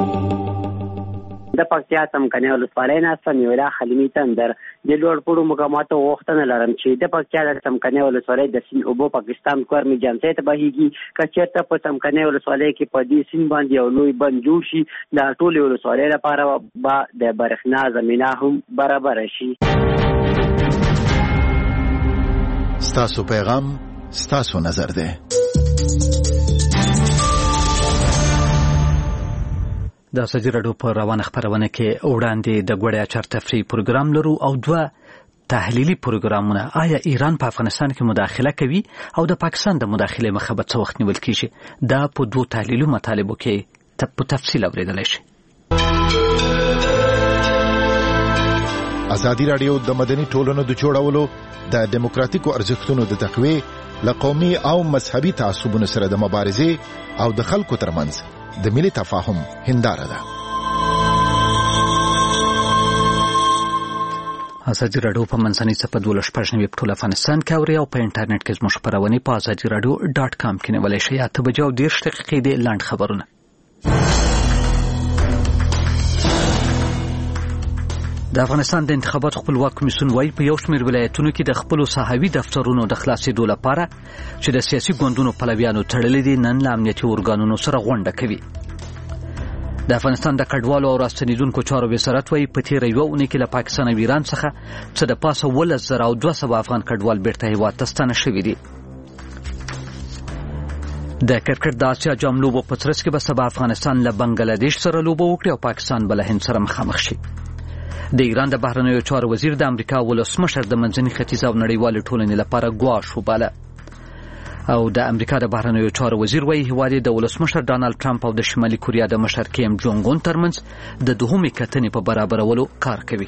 د پکتیا څمکني ولسوالۍ نه سمیولا خلیمي تندر د لوړ پوړو مقاماتو غوښتنه لرم چې د پکتیا د څمکني ولسوالۍ د سیند اوبو پاکستان کورمي جانسې ته بهيږي. کچېرته په څمکني ولسوالۍ کې په دې سیند باندې یو لوی بند جوړ شي د ټولې ولسوالۍ لپاره به د برېښنا زمینه هم برابر شي. ستاسو پیغام ستاسو نظر دی. د ازادي راډیو په روانه خبرونه کې وړاندې د ګوړې اچار تفریح پروګرام لرو او دوه تحلیلي پروګرامونه. آیا ایران په افغانستان کې مداخله کوي او د پاکستان د مداخله مخه به څه وخت نیول کیږي؟ دا په دوه تحلیلي مطالبو کې په تفصیل اوریدل شي. ازادي راډیو د مدني ټولنو د جوړولو د دیموکراتیکو ارزښتونو د تقویې لقومي او مذهبي تعصبونو سره د مبارزې او د خلکو ترمنځ د ملي تفاهم هنداره ده. ازادي راډیو په منځنۍ صفحه دولس پښنوي په ټول افغانستان کې اوري او په انټرنیټ کې زموږ خبرونه په ازادي راډیو ډاټ کام کې نیولای شئ. اته بجې او دېرش دقیقې د لاند خبرونه. د افغانستان د انتخاباتو خپلواک کمیسیون وايي په یو شمېر ولایتونو کې د خپلو صحوي دفترونو د خلاصېدو لپاره چې د سیاسي ګوندونو پلویانو تړلي دي نن له امنیتي ارګانونو سره غونډه کوي. د افغانستان د کډوالو او راستنیدونکو چارو وزارت وايي په تېره یوه اونۍ کې له پاکستان او ایران څخه څه د پاسه ولس زره او دوه سوه افغان کډوال بیرته هېواد ته ستانه شوي دي. د کرکټ د اسیا جام لوبو په ترڅ کې به سبا افغانستان له بنگلادیش سره لوبه وکړي او پاکستان به له هند سره مخامخ شي. د ایران د بهرنیو چارو وزیر د امریکا ولسمشر د منځني ختیځ او نړیوال ټولنې لپاره ګواښ وباله. او د امریکا د بهرنیو چارو وزیر وايي هیواد د ولسمشر ډانلډ ټرمپ او د شمالي کوریا د مشر کیم جونګ اون ترمنځ د دوهمې کتنې په برابرولو کار کوي.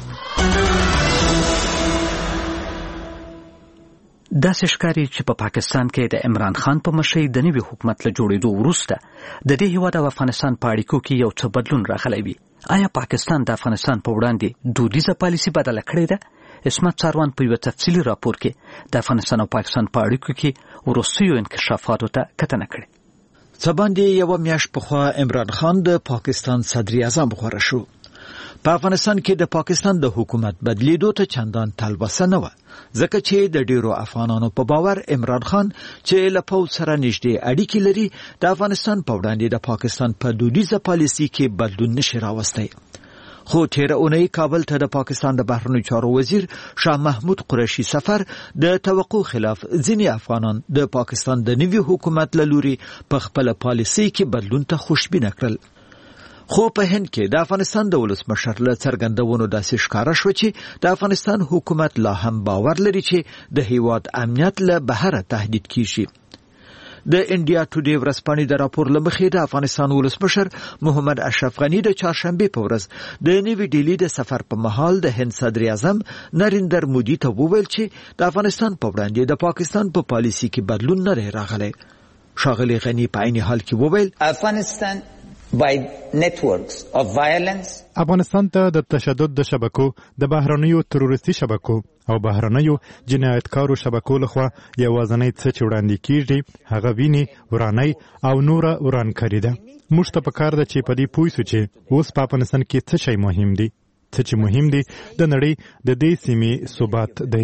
داسې ښکاري چې په پاکستان کې د عمران خان په مشرۍ د نوي حکومت له جوړېدو وروسته د دې هیواد او افغانستان په اړیکو کې یو څه بدلون راغلی وي. آیا پاکستان د افغانستان په وړاندې دودیزه پالیسي بدله کړې ده؟ اسمت څاروان په یو تفصیلي راپور کې د افغانستان او پاکستان په اړیکو کې وروستیو انکشافاتو ته کتنه کړې. څه باندې یوه میاشت پخوا عمران خان د پاکستان صدر اعظم غوره شو. په افغانستان کې د پاکستان د حکومت بدلیدو ته چندان تلوسه نه وه، ځکه چې د ډیرو افغانانو په باور عمران خان چې له پوځ سره نږدې اړیکې لري د افغانستان په وړاندې د پاکستان په دودیزه پالیسي کې بدلون نشي راوستی. خو تیره اونۍ کابل ته د پاکستان د بهرنیو چارو وزیر شاه محمود قریشي سفر د توقع خلاف ځینې افغانان د پاکستان د نوي حکومت له لوري په خپله پالیسۍ کې بدلون ته خوشبینه کړل. خو په هند کې د افغانستان د ولسمشر له څرګندونو داسې ښکاره شوه چې د افغانستان حکومت لا هم باور لري چې د هیواد امنیت له بهره تهدید کیږي. د انډیا ټوډے ورځپاڼې د راپور له مخې د افغانستان ولسمشر محمد اشرف غني د چهارشنبې په ورځ د نوي ډیلي د سفر په مهال د هند صدر اعظم نریندر مودي ته وویل چې د افغانستان په وړاندې د پاکستان په پالیسي کې بدلون نه دی راغلی. ښاغلي غني په عین حال کې وویل افغانستان by networks of violence افغانستان ته د تشدد د شبکو د بهرنیو تروریستي شبکو او بهرنیو جنایتکارو شبکو لخوا یوازنۍ څه چې وړاندې کیږي هغه ویني ورانۍ او نوره ورانکاري ده. موږ ته پکار ده چې په دې پوه شو چې اوس په افغانستان کې څه شی مهم دي. څه چې مهم دي د نړۍ د دې سیمې ثبات دی.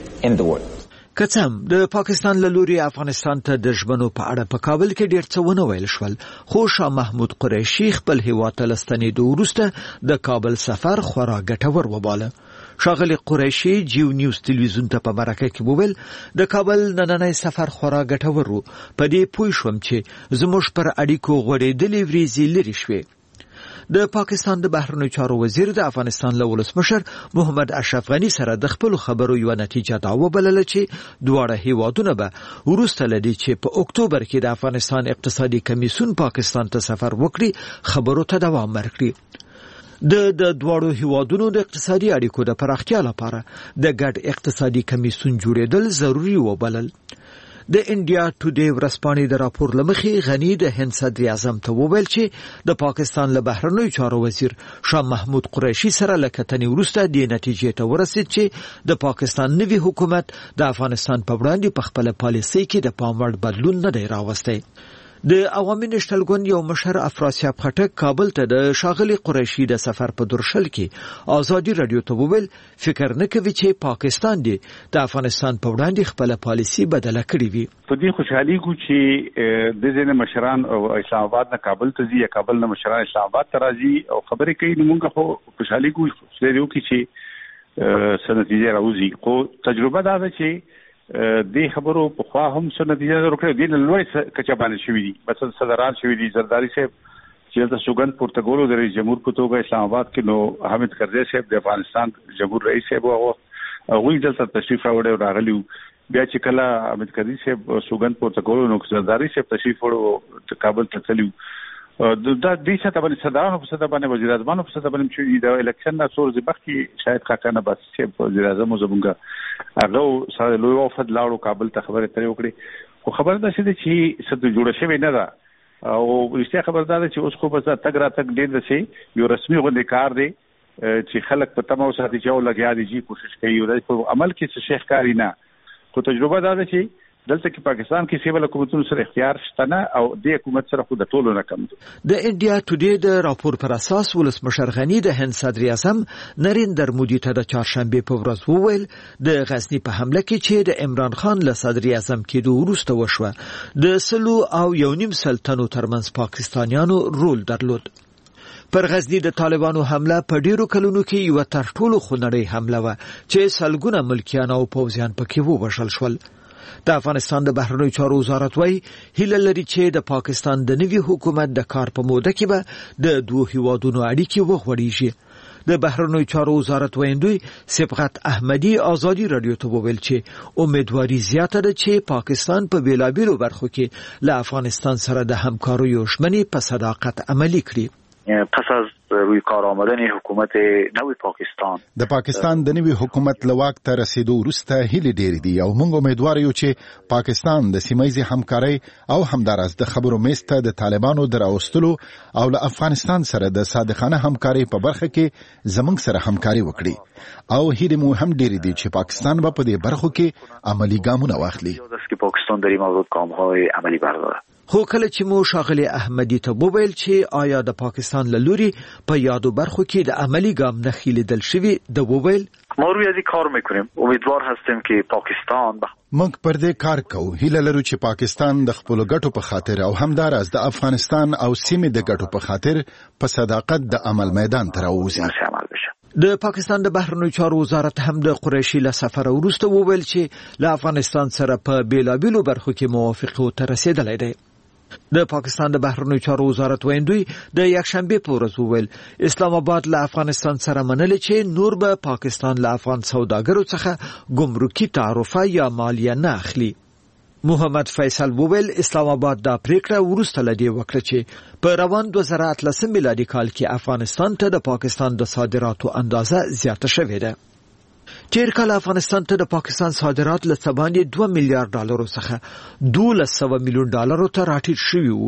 که څه هم د پاکستان له لوري افغانستان ته د ژمنو په اړه په کابل کې ډېر څه ونه ویل شول، خو شاه محمود قریشي خپل هیواد ته له ستنېدو وروسته د کابل سفر خورا ګټور وباله. ښاغلي قریشي جیو نیوز تلویزیون ته په مرکه کې وویل د کابل نننی سفر خورا ګټور و. په دې پوه شوم چې زموږ پر اړیکو غوړېدلې وریځې لرې شوې. د پاکستان د بهرنیو چارو وزیر د افغانستان له ولسمشر محمد اشرف غني سره د خپلو خبرو یوه نتیجه دا وبلله چې دواړه هیوادونه به وروسته له دې چې په اکتوبر کې د افغانستان اقتصادي کمیسیون پاکستان ته سفر وکړي خبرو ته دوام ورکړي. د د دواړو هیوادونو د اقتصادي اړیکو د پراختیا لپاره د ګډ اقتصادي کمیسیون جوړېدل ضروري وبلل. د انډیا ټوډے ورځپاڼې د راپور له مخې غني د هند صدر اعظم ته وویل چې د پاکستان له بهرنیو چارو وزیر شاه محمود قریشي سره له کتنې وروسته دې نتیجې ته ورسېد چې د پاکستان نوي حکومت د افغانستان په وړاندې په خپله پالیسۍ کې د پام وړ بدلون نه دی راوستی. د عوامي نشتل ګوند یو مشر افراسیاب خټک کابل ته د ښاغلي قریشي د سفر په درشل کې ازادي رادیو ته وویل فکر نه کوي چې پاکستان دی د افغانستان په وړاندې خپل پالیسي بدله کړې وي. په دې خوشحالي کو چې د ځینې مشران او اسلام آباد نه کابل ته ځي یا کابل نه مشران اسلام آباد ته راځي او خبرې کوي موږ خو خوشحالي کو چې یو کې چې سنتیجه راوځي. خو تجربه دا ده چې د خبرو په خوا هم څه نتیجه ورکړي دي لوی کچا باندې شوې دي مثلا صدران شوې دي زرداری صاحب چې د سوګند پورتګالو د رئیس جمهور په توګه اسلام آباد کې نو حامد کرزي صاحب د افغانستان جمهور رئیس صاحب او هغه دلته تشریف راوړی او راغلی بیا چې کله حامد کرزي صاحب سوګند پورتګالو نو زرداری صاحب تشریف وړو کابل ته تللی دا د څه باندې صدرانو په څه باندې وزیر اعظم په څه باندې چې د الیکشن نه څور ځبخ کې شاید خاکنه بس چې وزیر اعظم زمونږ هغه سره لوی وفد لاړو کابل ته خبره ترې وکړي خو خبره ده چې څه د جوړ شوی نه ده او رښتیا خبردار چې اوس خو بس تګ را تګ ډېر دسي یو رسمي غونډه کار دی چې خلک په تمو ساتي چې او لګیا دي چې کوشش کوي او په عمل کې څه شیخ کاری نه خو تجربه دا ده چې دلته کې پاکستان کې سیول حکومتونو سره اختیار شته نه او د حکومت سره خو د ټولو نه کم دي د انډیا ټوډے د راپور پر اساس ولسمشر غنی د هند صدر اعظم نریندر مودي ته د چهارشنبه په ورځ وویل د غزنی په حمله کې چې د عمران خان له صدر اعظم کېدو وروسته وشوه د سلو او یو نیم سلطنو ترمنځ پاکستانیانو رول درلود پر غزنی د طالبانو حمله په ډیرو کلونو کې یو تر ټولو خونړۍ حمله و چې سلګونه ملکیان او پوځیان پکې ووژل شول د افغانستان د بهرنیو چارو وزارت وايي هیله لري چې د پاکستان د نوي حکومت د کار په موده کې به د دوه هیوادونو اړیکې وغوړیږي د بهرنیو چارو وزارت ویندوی صبغت احمدی آزادی رادیو ته وویل چې امیدواري زیاته ده چې پاکستان په بیلابیلو برخو کې له افغانستان سره د همکاریو ژمنې په صداقت عملي کړي پس از روی کار آمدن حکومت نوی پاکستان د پاکستان د نوي حکومت لواک ته رسیدو وروسته هیله ډېر دي او موږ امیدوار یو چې پاکستان د سیمایي همکارۍ او همدارس د خبرو میسته د طالبانو دراوستلو او له افغانستان سره د صادقانه همکارۍ په برخه کې زموږ سره همکاري وکړي او هیله مو هم ډېر دي چې پاکستان به په دې برخو کې عملی ګامونه واخلي چې پاکستان در این مورد ګام‌های عملی برداره خو کله چې مو شاغلی احمدی ته وویل چې آیا د پاکستان له لوري په یادو برخو کې د عملی ګام نښې لیدل شوي د وویل ما روی از این کار میکنیم امیدوار هستیم که پاکستان بخ... موږ پر دې کار کوو هیله لرو چې پاکستان د خپل ګټو په خاطر او همدارس د افغانستان او سیمې د ګټو په خاطر په صداقت د عمل میدان ته راوځي د پاکستان د بهرنیو چارو وزارت هم د قریشي له سفر وروسته وویل چې له افغانستان سره په بیلابیلو برخو کې موافقه ته رسیدلې ده د پاکستان د بهرنیو چارو وزارت ویندوی د یکشنبه په ورځ وویل اسلام آباد له افغانستان سره منل چې نور به پاکستان له افغان سوداګرو څخه ګمرکي تعرفه یا مالیه نه اخلي محمد فیصل وویل اسلام آباد دا پریکړه ورسته لدی وکړه چې په روان دوه زره اتلسم میلادي کال کې افغانستان ته د پاکستان د صادراتو اندازه زیاته شوې ده تیر کال افغانستان ته د پاکستان صادرات له څه باندې دوه میلیارډ ډالرو څخه دولس سوه میلیون ډالرو ته راټیټ شوي وو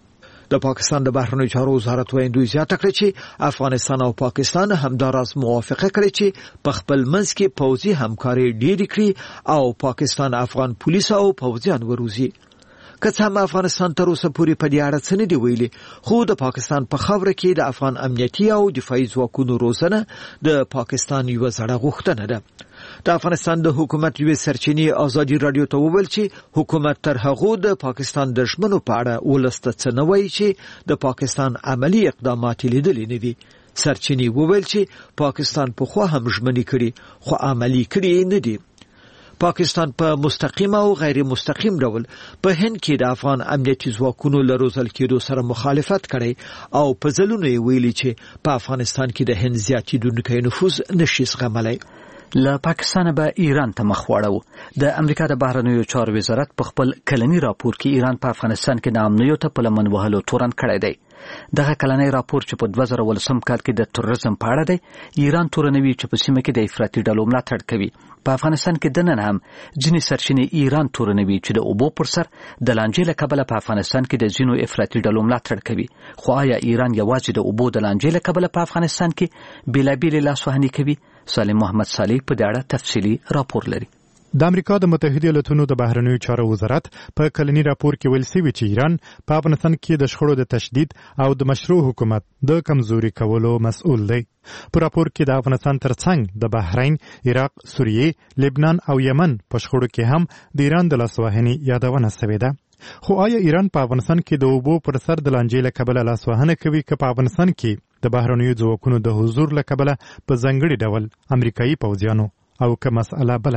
د پاکستان د بهرنیو چارو وزارت ویندوی زیاته کړې چې افغانستان او پاکستان همداراز موافقه کړې چې په خپل منځ کې پوځي همکاري ډېرې کړي او پاکستان افغان پولیس او پوځیان وروزي که څه هم افغانستان تر اوسه پورې په دې اړه څه نه دي ویلي خو د پاکستان په خاوره کې د افغان امنیتي او دفاعي ځواکونو روزنه د پاکستان یوه زړه غوښتنه ده د افغانستان د حکومت یوې سرچینې آزادي رادیو ته وویل چې حکومت تر هغو د پاکستان د ژمنو په اړه ولس ته څه نه وایي چې د پاکستان عملی اقدامات لیدلي نه وي سرچینې وویل چې پاکستان پخوا هم ژمنې کړي خو عملي کړي نه دي پاکستان په مستقیم او غیر مستقیم ډول په هند کې د افغان امنیتي ځواکونو له روزل کېدو سره مخالفت کړي او په ځلونو یې ویلي چې په افغانستان کې د هند زیاتېدونکی نفوذ نشي زغملی له پاکستان به ایران ته مخ واړو د امریکا د بهرنیو چارو وزارت په خپل کلنی راپور کې ایران په افغانستان کې د امنیت ته په لمن وهلو تورن کړی دی دغه کلنی راپور چې په دوه زره ولسم کال کې د تروریزم په اړه دی ایران تورنوي چې په سیمه کې د افراطي ډلو ملاتړ کوي په افغانستان کې د نن هم ځینې سرچینې ایران تورنوي چې د اوبو پر سر د لانجې له کبله په افغانستان کې د ځینو افراطي ډلو ملاتړ کوي خو آیا ایران یوازې د اوبو د لانجې له کبله په افغانستان کې بیلابیلې لاسوهنې کوي سالم محمد صالح په دې اړه تفصیلي راپور لري د امریکا د متحده ایالاتونو د بهرنیو چارو وزارت په کلنی راپور کې ویل شوی چې ایران په افغانستان کې د شخړو د تشدید او د مشروع حکومت د کمزوري کولو مسؤل دی په راپور کې د افغانستان ترڅنګ د بحرین، عراق، سوریه، لبنان او یمن په شخړو کې هم د ایران د لاسوهنې یادونه شوې ده خو آیا ایران په افغانستان کې د اوبو پر سر د لانجې له کبله لاسوهنه کوي که په افغانستان کې د بهرنیو ځواکونو د حضور له کبله په ځانګړي ډول امریکایي پوځیانو او که مسأله بل ده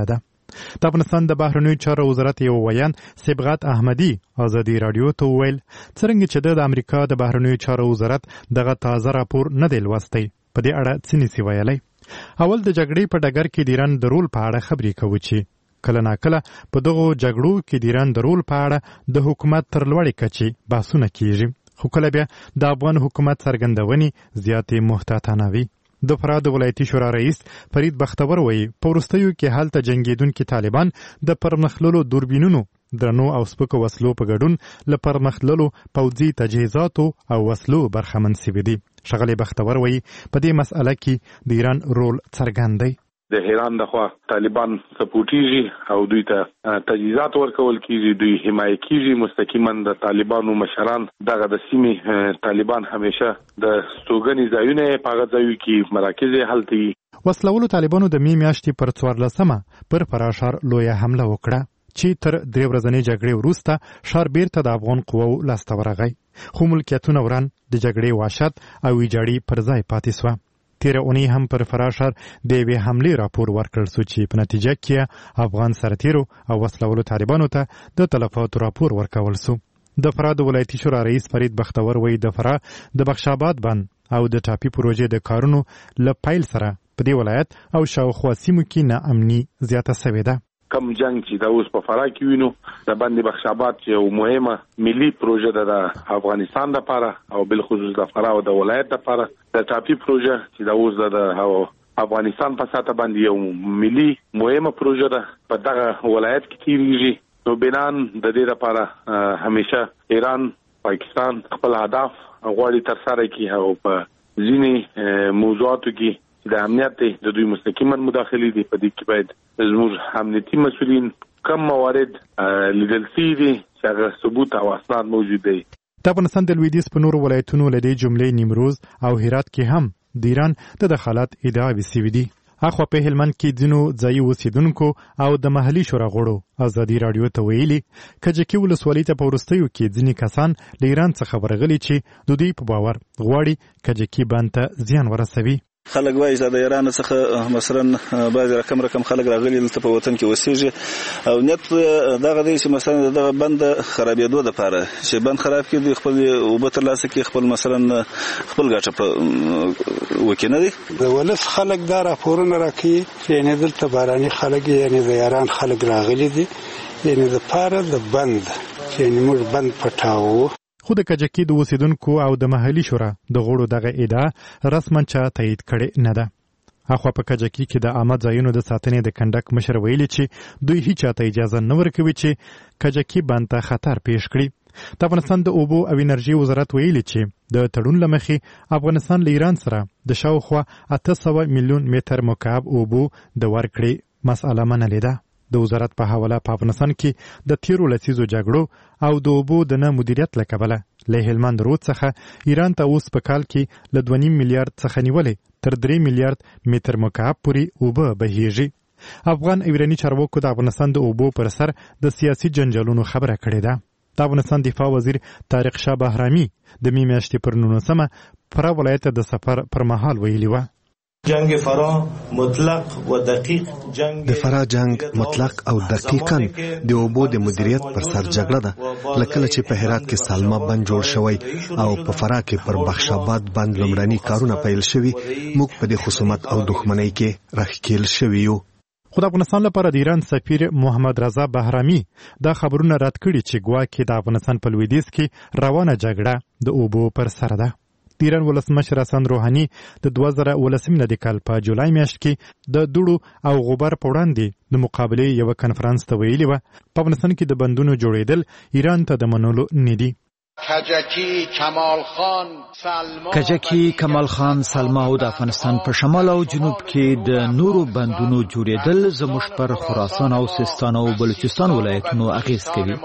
د افغانستان د بهرنیو چارو وزارت یو ویان صبغت احمدي ازادي رادیو ته ویل څنګه چې د امریکا د بهرنیو چارو وزارت دغه تازه راپور نه دی لوستی په دې اړه څه نشي ویلی. اول د جګړې په ډګر کې د ایران د رول په اړه خبرې کوو چې کله ناکله په دغو جګړو کې د ایران د رول په اړه د حکومت تر لوړې کچې بحثونه کیږي، خو کله بیا د افغان حکومت څرګندونې زیاتې محتاطانه وي. د فراه د ولایتي شورا رئیس فرید بختور وایي په وروستیو کې هلته جنګېدونکي طالبان د پرمختللو دوربینونو درنو او سپکو وسلو په ګډون له پرمختللو پوځي تجهیزاتو او وسلو برخمن سوي دي. ښاغلی بختور وایي په دې مسأله کې د ایران رول څرګند دی. د ایران دخوا طالبان سپورټیږي او دوی ته تجهیزات ورکول کیږي، دوی حمایت کیږي مستقیما د طالبانو مشران. دغه د سیمې طالبان همیشه د ستوګنې ځایونه په هغه ځایو کې مراکز هلته وي. وسلوالو طالبانو د می میاشتې پر څوارلسمه پر فراشار لویه حمله وکړه چې تر درې ورځنۍ جګړې وروسته ښار بیرته د افغان قواو لاسته ورغی، خو ملکیتونه وران د جګړې وحشت او ویجاړي پر ځای پاتې سوه. تیره اونۍ هم پر فراشار د یوې حملې راپور ورکړل سو چې په نتیجه کې افغان سرتیرو او وسلوالو طالبانو ته د تلفاتو راپور ورکول سو. د فراه د ولایتي شورا رئیس فرید بختور وایي د فراه د بخشاباد بند او د ټاپي پروژې د کارونو له پیل سره په دې ولایت او شاوخوا سیمو کې ناامني زیاته سوې ده. کم جنگ چې دا اوس په فراه کې وینو د بند بخشاباد یو مهمه ملي پروژه ده د افغانستان لپاره او بل خصوص د فراه او د ولایت لپاره. د ټاپي پروژه چې دا اوس د افغانستان په ساته باندې یو ملي مهمه پروژه ده په دغه ولایت کې تیریږي. نو بنان د دې لپاره همیشه ایران پاکستان خپل اهداف غواړي تر سره کړي او په ځینې موضوعاتو کې د امنیت د دوی مستقیما مداخلي دي. په دې کې باید زموږ امنیتي مسؤلین کم موارد لیدل شوي دي چې هغه ثبوت او اسناد موجود دي. د افغانستان د لویدیځ په نورو ولایتونو له دې جملې نیمروز او هرات کې هم د ایران د دخالت ادعاوې سوي دي. اخوا په هلمند کې ځینو ځایي اوسیدونکو او د محلي شورا غړو ازادي رادیو ته ویلي کجکي ولسوالۍ ته په وروستیو کې ځینې کسان له ایران څخه ورغلي چې د دوی په باور غواړي کجکي بند ته زیان ورسوي. خلک وایي چې د ایران څخه مثلا بعض رقم رقم خلک راغلي دلته په وطن کې اوسېږي او نیت دغه دی چې مثلا دغه بند خرابېدو دپاره چې بند خراب کړي دوی خپل اوبه ترلاسه کړي، خپل مثلا خپل ګټه وکړي. نه دی د ولس خلک دا راپورونه راکوي چې یعنې دلته باراني خلک یعنې د ایران خلک راغلي دي یعنې دپاره د بند چې یعنې موږ بند پټاوو. خو د کجکي د اوسیدونکو او د محلي شورا د غړو دغه ادعا رسما چا تایید کړې نه ده. اخوا په کجکي کې د عامه ځایونو د ساتنې د کنډک مشر ویلي چې دوی هیڅ چاته اجازه نه ورکوي چې کجکي بند ته خطر پیښ کړي. د افغانستان د اوبو او انرژي وزارت ویلي چې د تړون له مخې افغانستان له ایران سره د شاوخوا اته سوه میلیون متر مکعب اوبو د ورکړې مسأله منلې ده. د وزارت په حواله په افغانستان کې د تیرو لسیزو جګړو او د اوبو د نه مدیریت له کبله له هلمند رود څخه ایران ته اوس په کال کې له دوه نیم میلیارډ څخه نیولې تر درې میلیارډ متر مکعب پورې اوبه بهیږي. افغان ایرانی چارواکو د افغانستان د اوبو پر سر د سیاسي جنجالونو خبره کړې ده. د افغانستان دفاع وزیر طارق شاه بهرامي د می میاشتې پر نولسمه فراه ولایت د سفر پر مهال ویلي و جنگ فراه مطلق و دقیق جنگ د فراه جنگ مطلق او دقیقاً د اوبو د مدیریت پر سر جګړه ده. لکه چې په هرات کې سالما بند جوړ شوی او په فراه کې پر بخشاباد بند لومړني کارونه پیل شوي، موږ په دې خصومت او دښمنۍ کې راښکېل شوي یو. خو د افغانستان لپاره د ایران سفیر محمد رضا بهرامي دا خبرونه رد کړي چې ګواکې د افغانستان په لویدیځ کې روانه جګړه د اوبو پر سر ده. د ایران ولسمشر حسن روحاني د دوه زره ولسم د کال په جولای میاشت کې د دوړو او غبار په وړاندې د مقابلې یو کنفرانس ته ویلي و په افغانستان کې د بندونو جوړېدل ایران ته د منلو نه دي. کجکی کمال خان سلما کجکی کمال خان سلما او د افغانستان په شمال او جنوب کې د نورو بندونو جوړېدل زموږ پر خراسان او سیستان او بلوچستان ولایتونو اغیز کوي.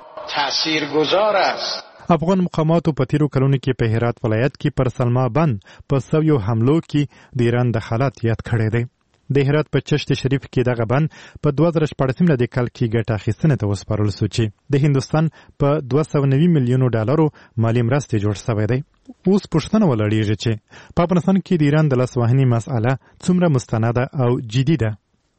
تاثیرگذار است. افغان مقاماتو په تیرو کلونو کې په هرات ولایت کې پر سلما بند په سویو حملو کې د ایران دخالت یاد کړی دی. د هرات په چشت شریف کې دغه بند په دوه زره شپاړسم د کال کې ګټه اخیستنې ته وسپارل شو چې د هندوستان په دوه سوه نوي میلیونو ډالرو مالي مرستې جوړ شوی دی. اوس پوښتنه ولړېږي چې په افغانستان کې د ایران د لاسوهنې مسأله څومره مستنده او جدي ده.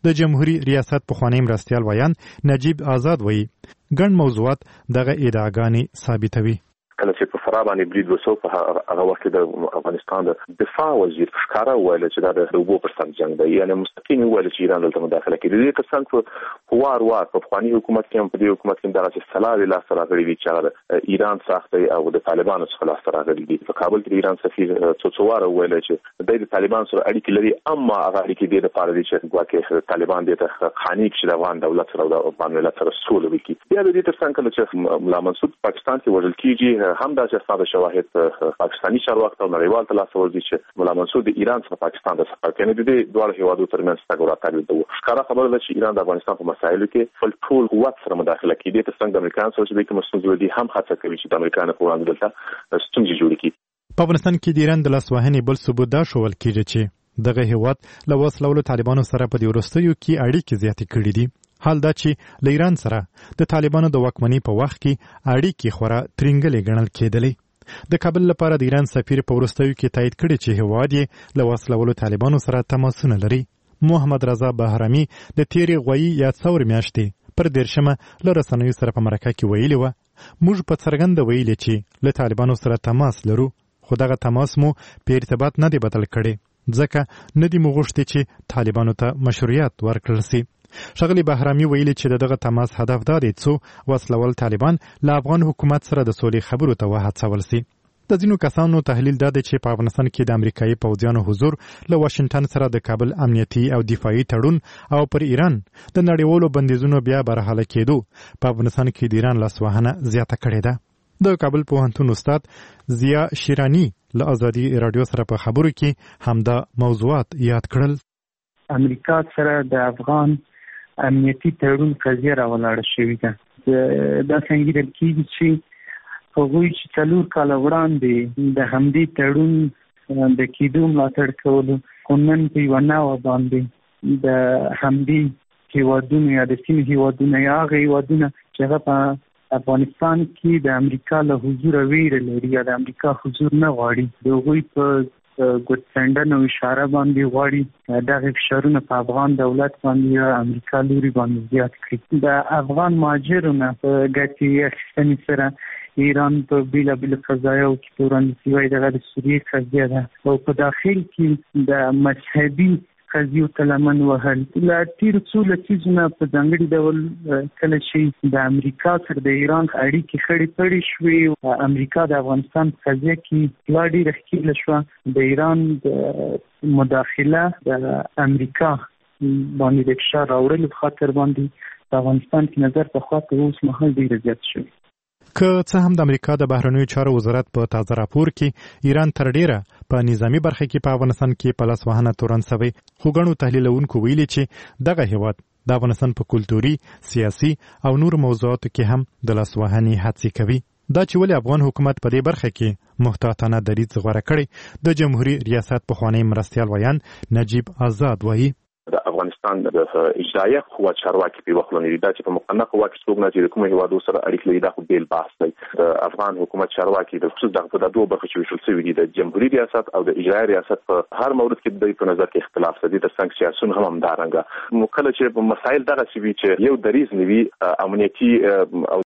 د جمهوریت ریاست پخوانی مرستیال ویان نجیب آزاد وایي ګڼ موضوعات دغه ادعاګانې ثابتوي. کله چې په فرا باندې برید وسو په هغه وخت د افغانستان د دفاع وزیر ښکارا ویل چې دا د اوبو پر سر جنگ دی، یعنی مستقیم ویل چې ایران دلته مداخله کوي. د دې ترڅنګ په وار وار په افغاني حکومت کې هم په دې حکومت کې دغه صلاح لا سره غړي دي چې ایران ساخت دی او د طالبانو څخه لا سره غړي دي. په کابل کې ایران سفیر څوڅوار ویل چې د طالبان سره اړیکې لري، اما هغه اړیکې د لپاره دي چې ګواکې طالبان د خاني کې د افغان دولت سره او د افغان ملت سره سوله وکړي. بیا د دې ترڅنګ چې ملا منصور پاکستان کې وژل کیږي، هم دا چې ساده شواهد پاکستاني چارواکي او نړیوال ته لاس ورځي چې ملا منصور د ایران څخه پاکستان ته سفر کوي. د دې دوه هیوادو ترمنځ تګ راتګ دی. ښکارا خبره ده چې ایران د افغانستان په مسایلو کې خپل ټول قوت سره مداخله کوي. د ترڅنګ د امریکا سره چې کوم ستونزې دي هم هڅه کوي چې د امریکا نه پوهاند دلته ستونزې جوړ کړي. په افغانستان کې د ایران د لاس وهنې بل ثبوت دا شول کېږي چې دغه هیواد له وسلو طالبانو سره په دې وروستیو کې اړیکې زیاتې کړې دي. حال دا چې له ایران سره د طالبانو د واکمنۍ په وخت کې اړیکې خورا ترنګلې ګڼل کېدلې. د کابل لپاره د ایران سفیر په وروستیو کې تایید کړی چې هیواد یې له وسلو طالبانو سره تماسونه لري. محمد رضا بهرامي د تیرې غوي یا څور میاشتې پر دیرشمه له رسنیو سره په مرکه کې ویلي و موږ په څرګنده ویلي چې له طالبانو سره تماس لرو، خو دغه تماس مو په ارتباط نه دی بدل کړی ځکه نه دی موغوښتي چې طالبانو ته مشروعیت ورکړل سي. ښاغلي بهرامي ویلي چې دغه تماس هدف دا دی څو وسلوال طالبان له افغان حکومت سره د سولې خبرو ته وهڅول سي. د ځینو کسانو تحلیل دا دی چې په افغانستان کې د امریکایي پوځیانو حضور له واشنگټن سره د کابل امنیتي او دفاعي تړون او پر ایران د نړیوالو بندیزونو بیا برحاله کېدو په افغانستان کې د ایران لاسوهنه زیاته کړې ده. د کابل پوهنتون استاد ضیا شیرانی له ازادي رادیو سره په خبرو کې همدا موضوعات یاد کړل. امریکا سره د افغان امنیتي تړون قضیه راولاړه شوې ده. دا څنګه لیدل کېږي چې هغوی چې څلور کاله وړاندې د همدې تړون د کېدو ملاتړ کولو، خو نن په یوه نوعه باندې د همدې هیوادونو یا د سیمې هیوادونه یا هغه هیوادونه چې هغه په افغانستان کې د امریکا له حضوره ویره لري یا د امریکا حضور نه غواړي، د هغوی په ګوتڅنډنه او اشاره باندې غواړي دغه فشارونه په افغان دولت باندې یا امریکا لوري باندې زیات کړي. د افغان مهاجرونو په ګټې اخیستنې سره ایران په بیلابیلو قضایاو کې په وړاندې سوی دغه د سوریې قضیه ده او په داخل کې د مذهبي قضیو ته لمن وهل. له تېرو څو لسیزونه په ځانګړي ډول کله چې د امریکا سره د ایران اړیکې خړې پړې شوې، امریکا د افغانستان په قضیه کې لا ډېره ښکېله شوه. د ایران د مداخله د امریکا باندې د فشار راوړلو په خاطر باندې په افغانستان کې نظر په خوا ته اوس مهال ډېره زیات شوی. که څه هم د امریکا د بهرنیو چارو وزارت په تازه راپور کې ایران تر ډیره په نظامی برخه کې په افغانستان کې په لاس وهنه تورن شوی، خو ګڼو تحلیلونکو ویلي چې دغه هیواد د افغانستان په کلتوري، سیاسي او نور موضوعاتو کې هم د لاس وهنې هڅې کوي. دا چې ولې افغان حکومت په دې برخه کې محتاطانه دریځ غوره کړی، د جمهوریت ریاست پخوانی مرستیال ویان نجیب آزاد وایي د افغانستان د اجرایه قوه چارواکي په وخت لري دا چې په مقننه قوه کې څوک نه چې کوم هیوادو سره اړیکې لري دا خو بیل بحث دی. د افغان حکومت چارواکي د خصوص دغه په دوه برخو کې ویشل شوی دي، د جمهوریت ریاست او د اجرایه ریاست په هر مورد کې د په نظر کې اختلاف دی. د څنګه سیاسيون هم همدارنګه نو کله چې په مسایل دغه شوی چې یو دریز نوي امنیتي او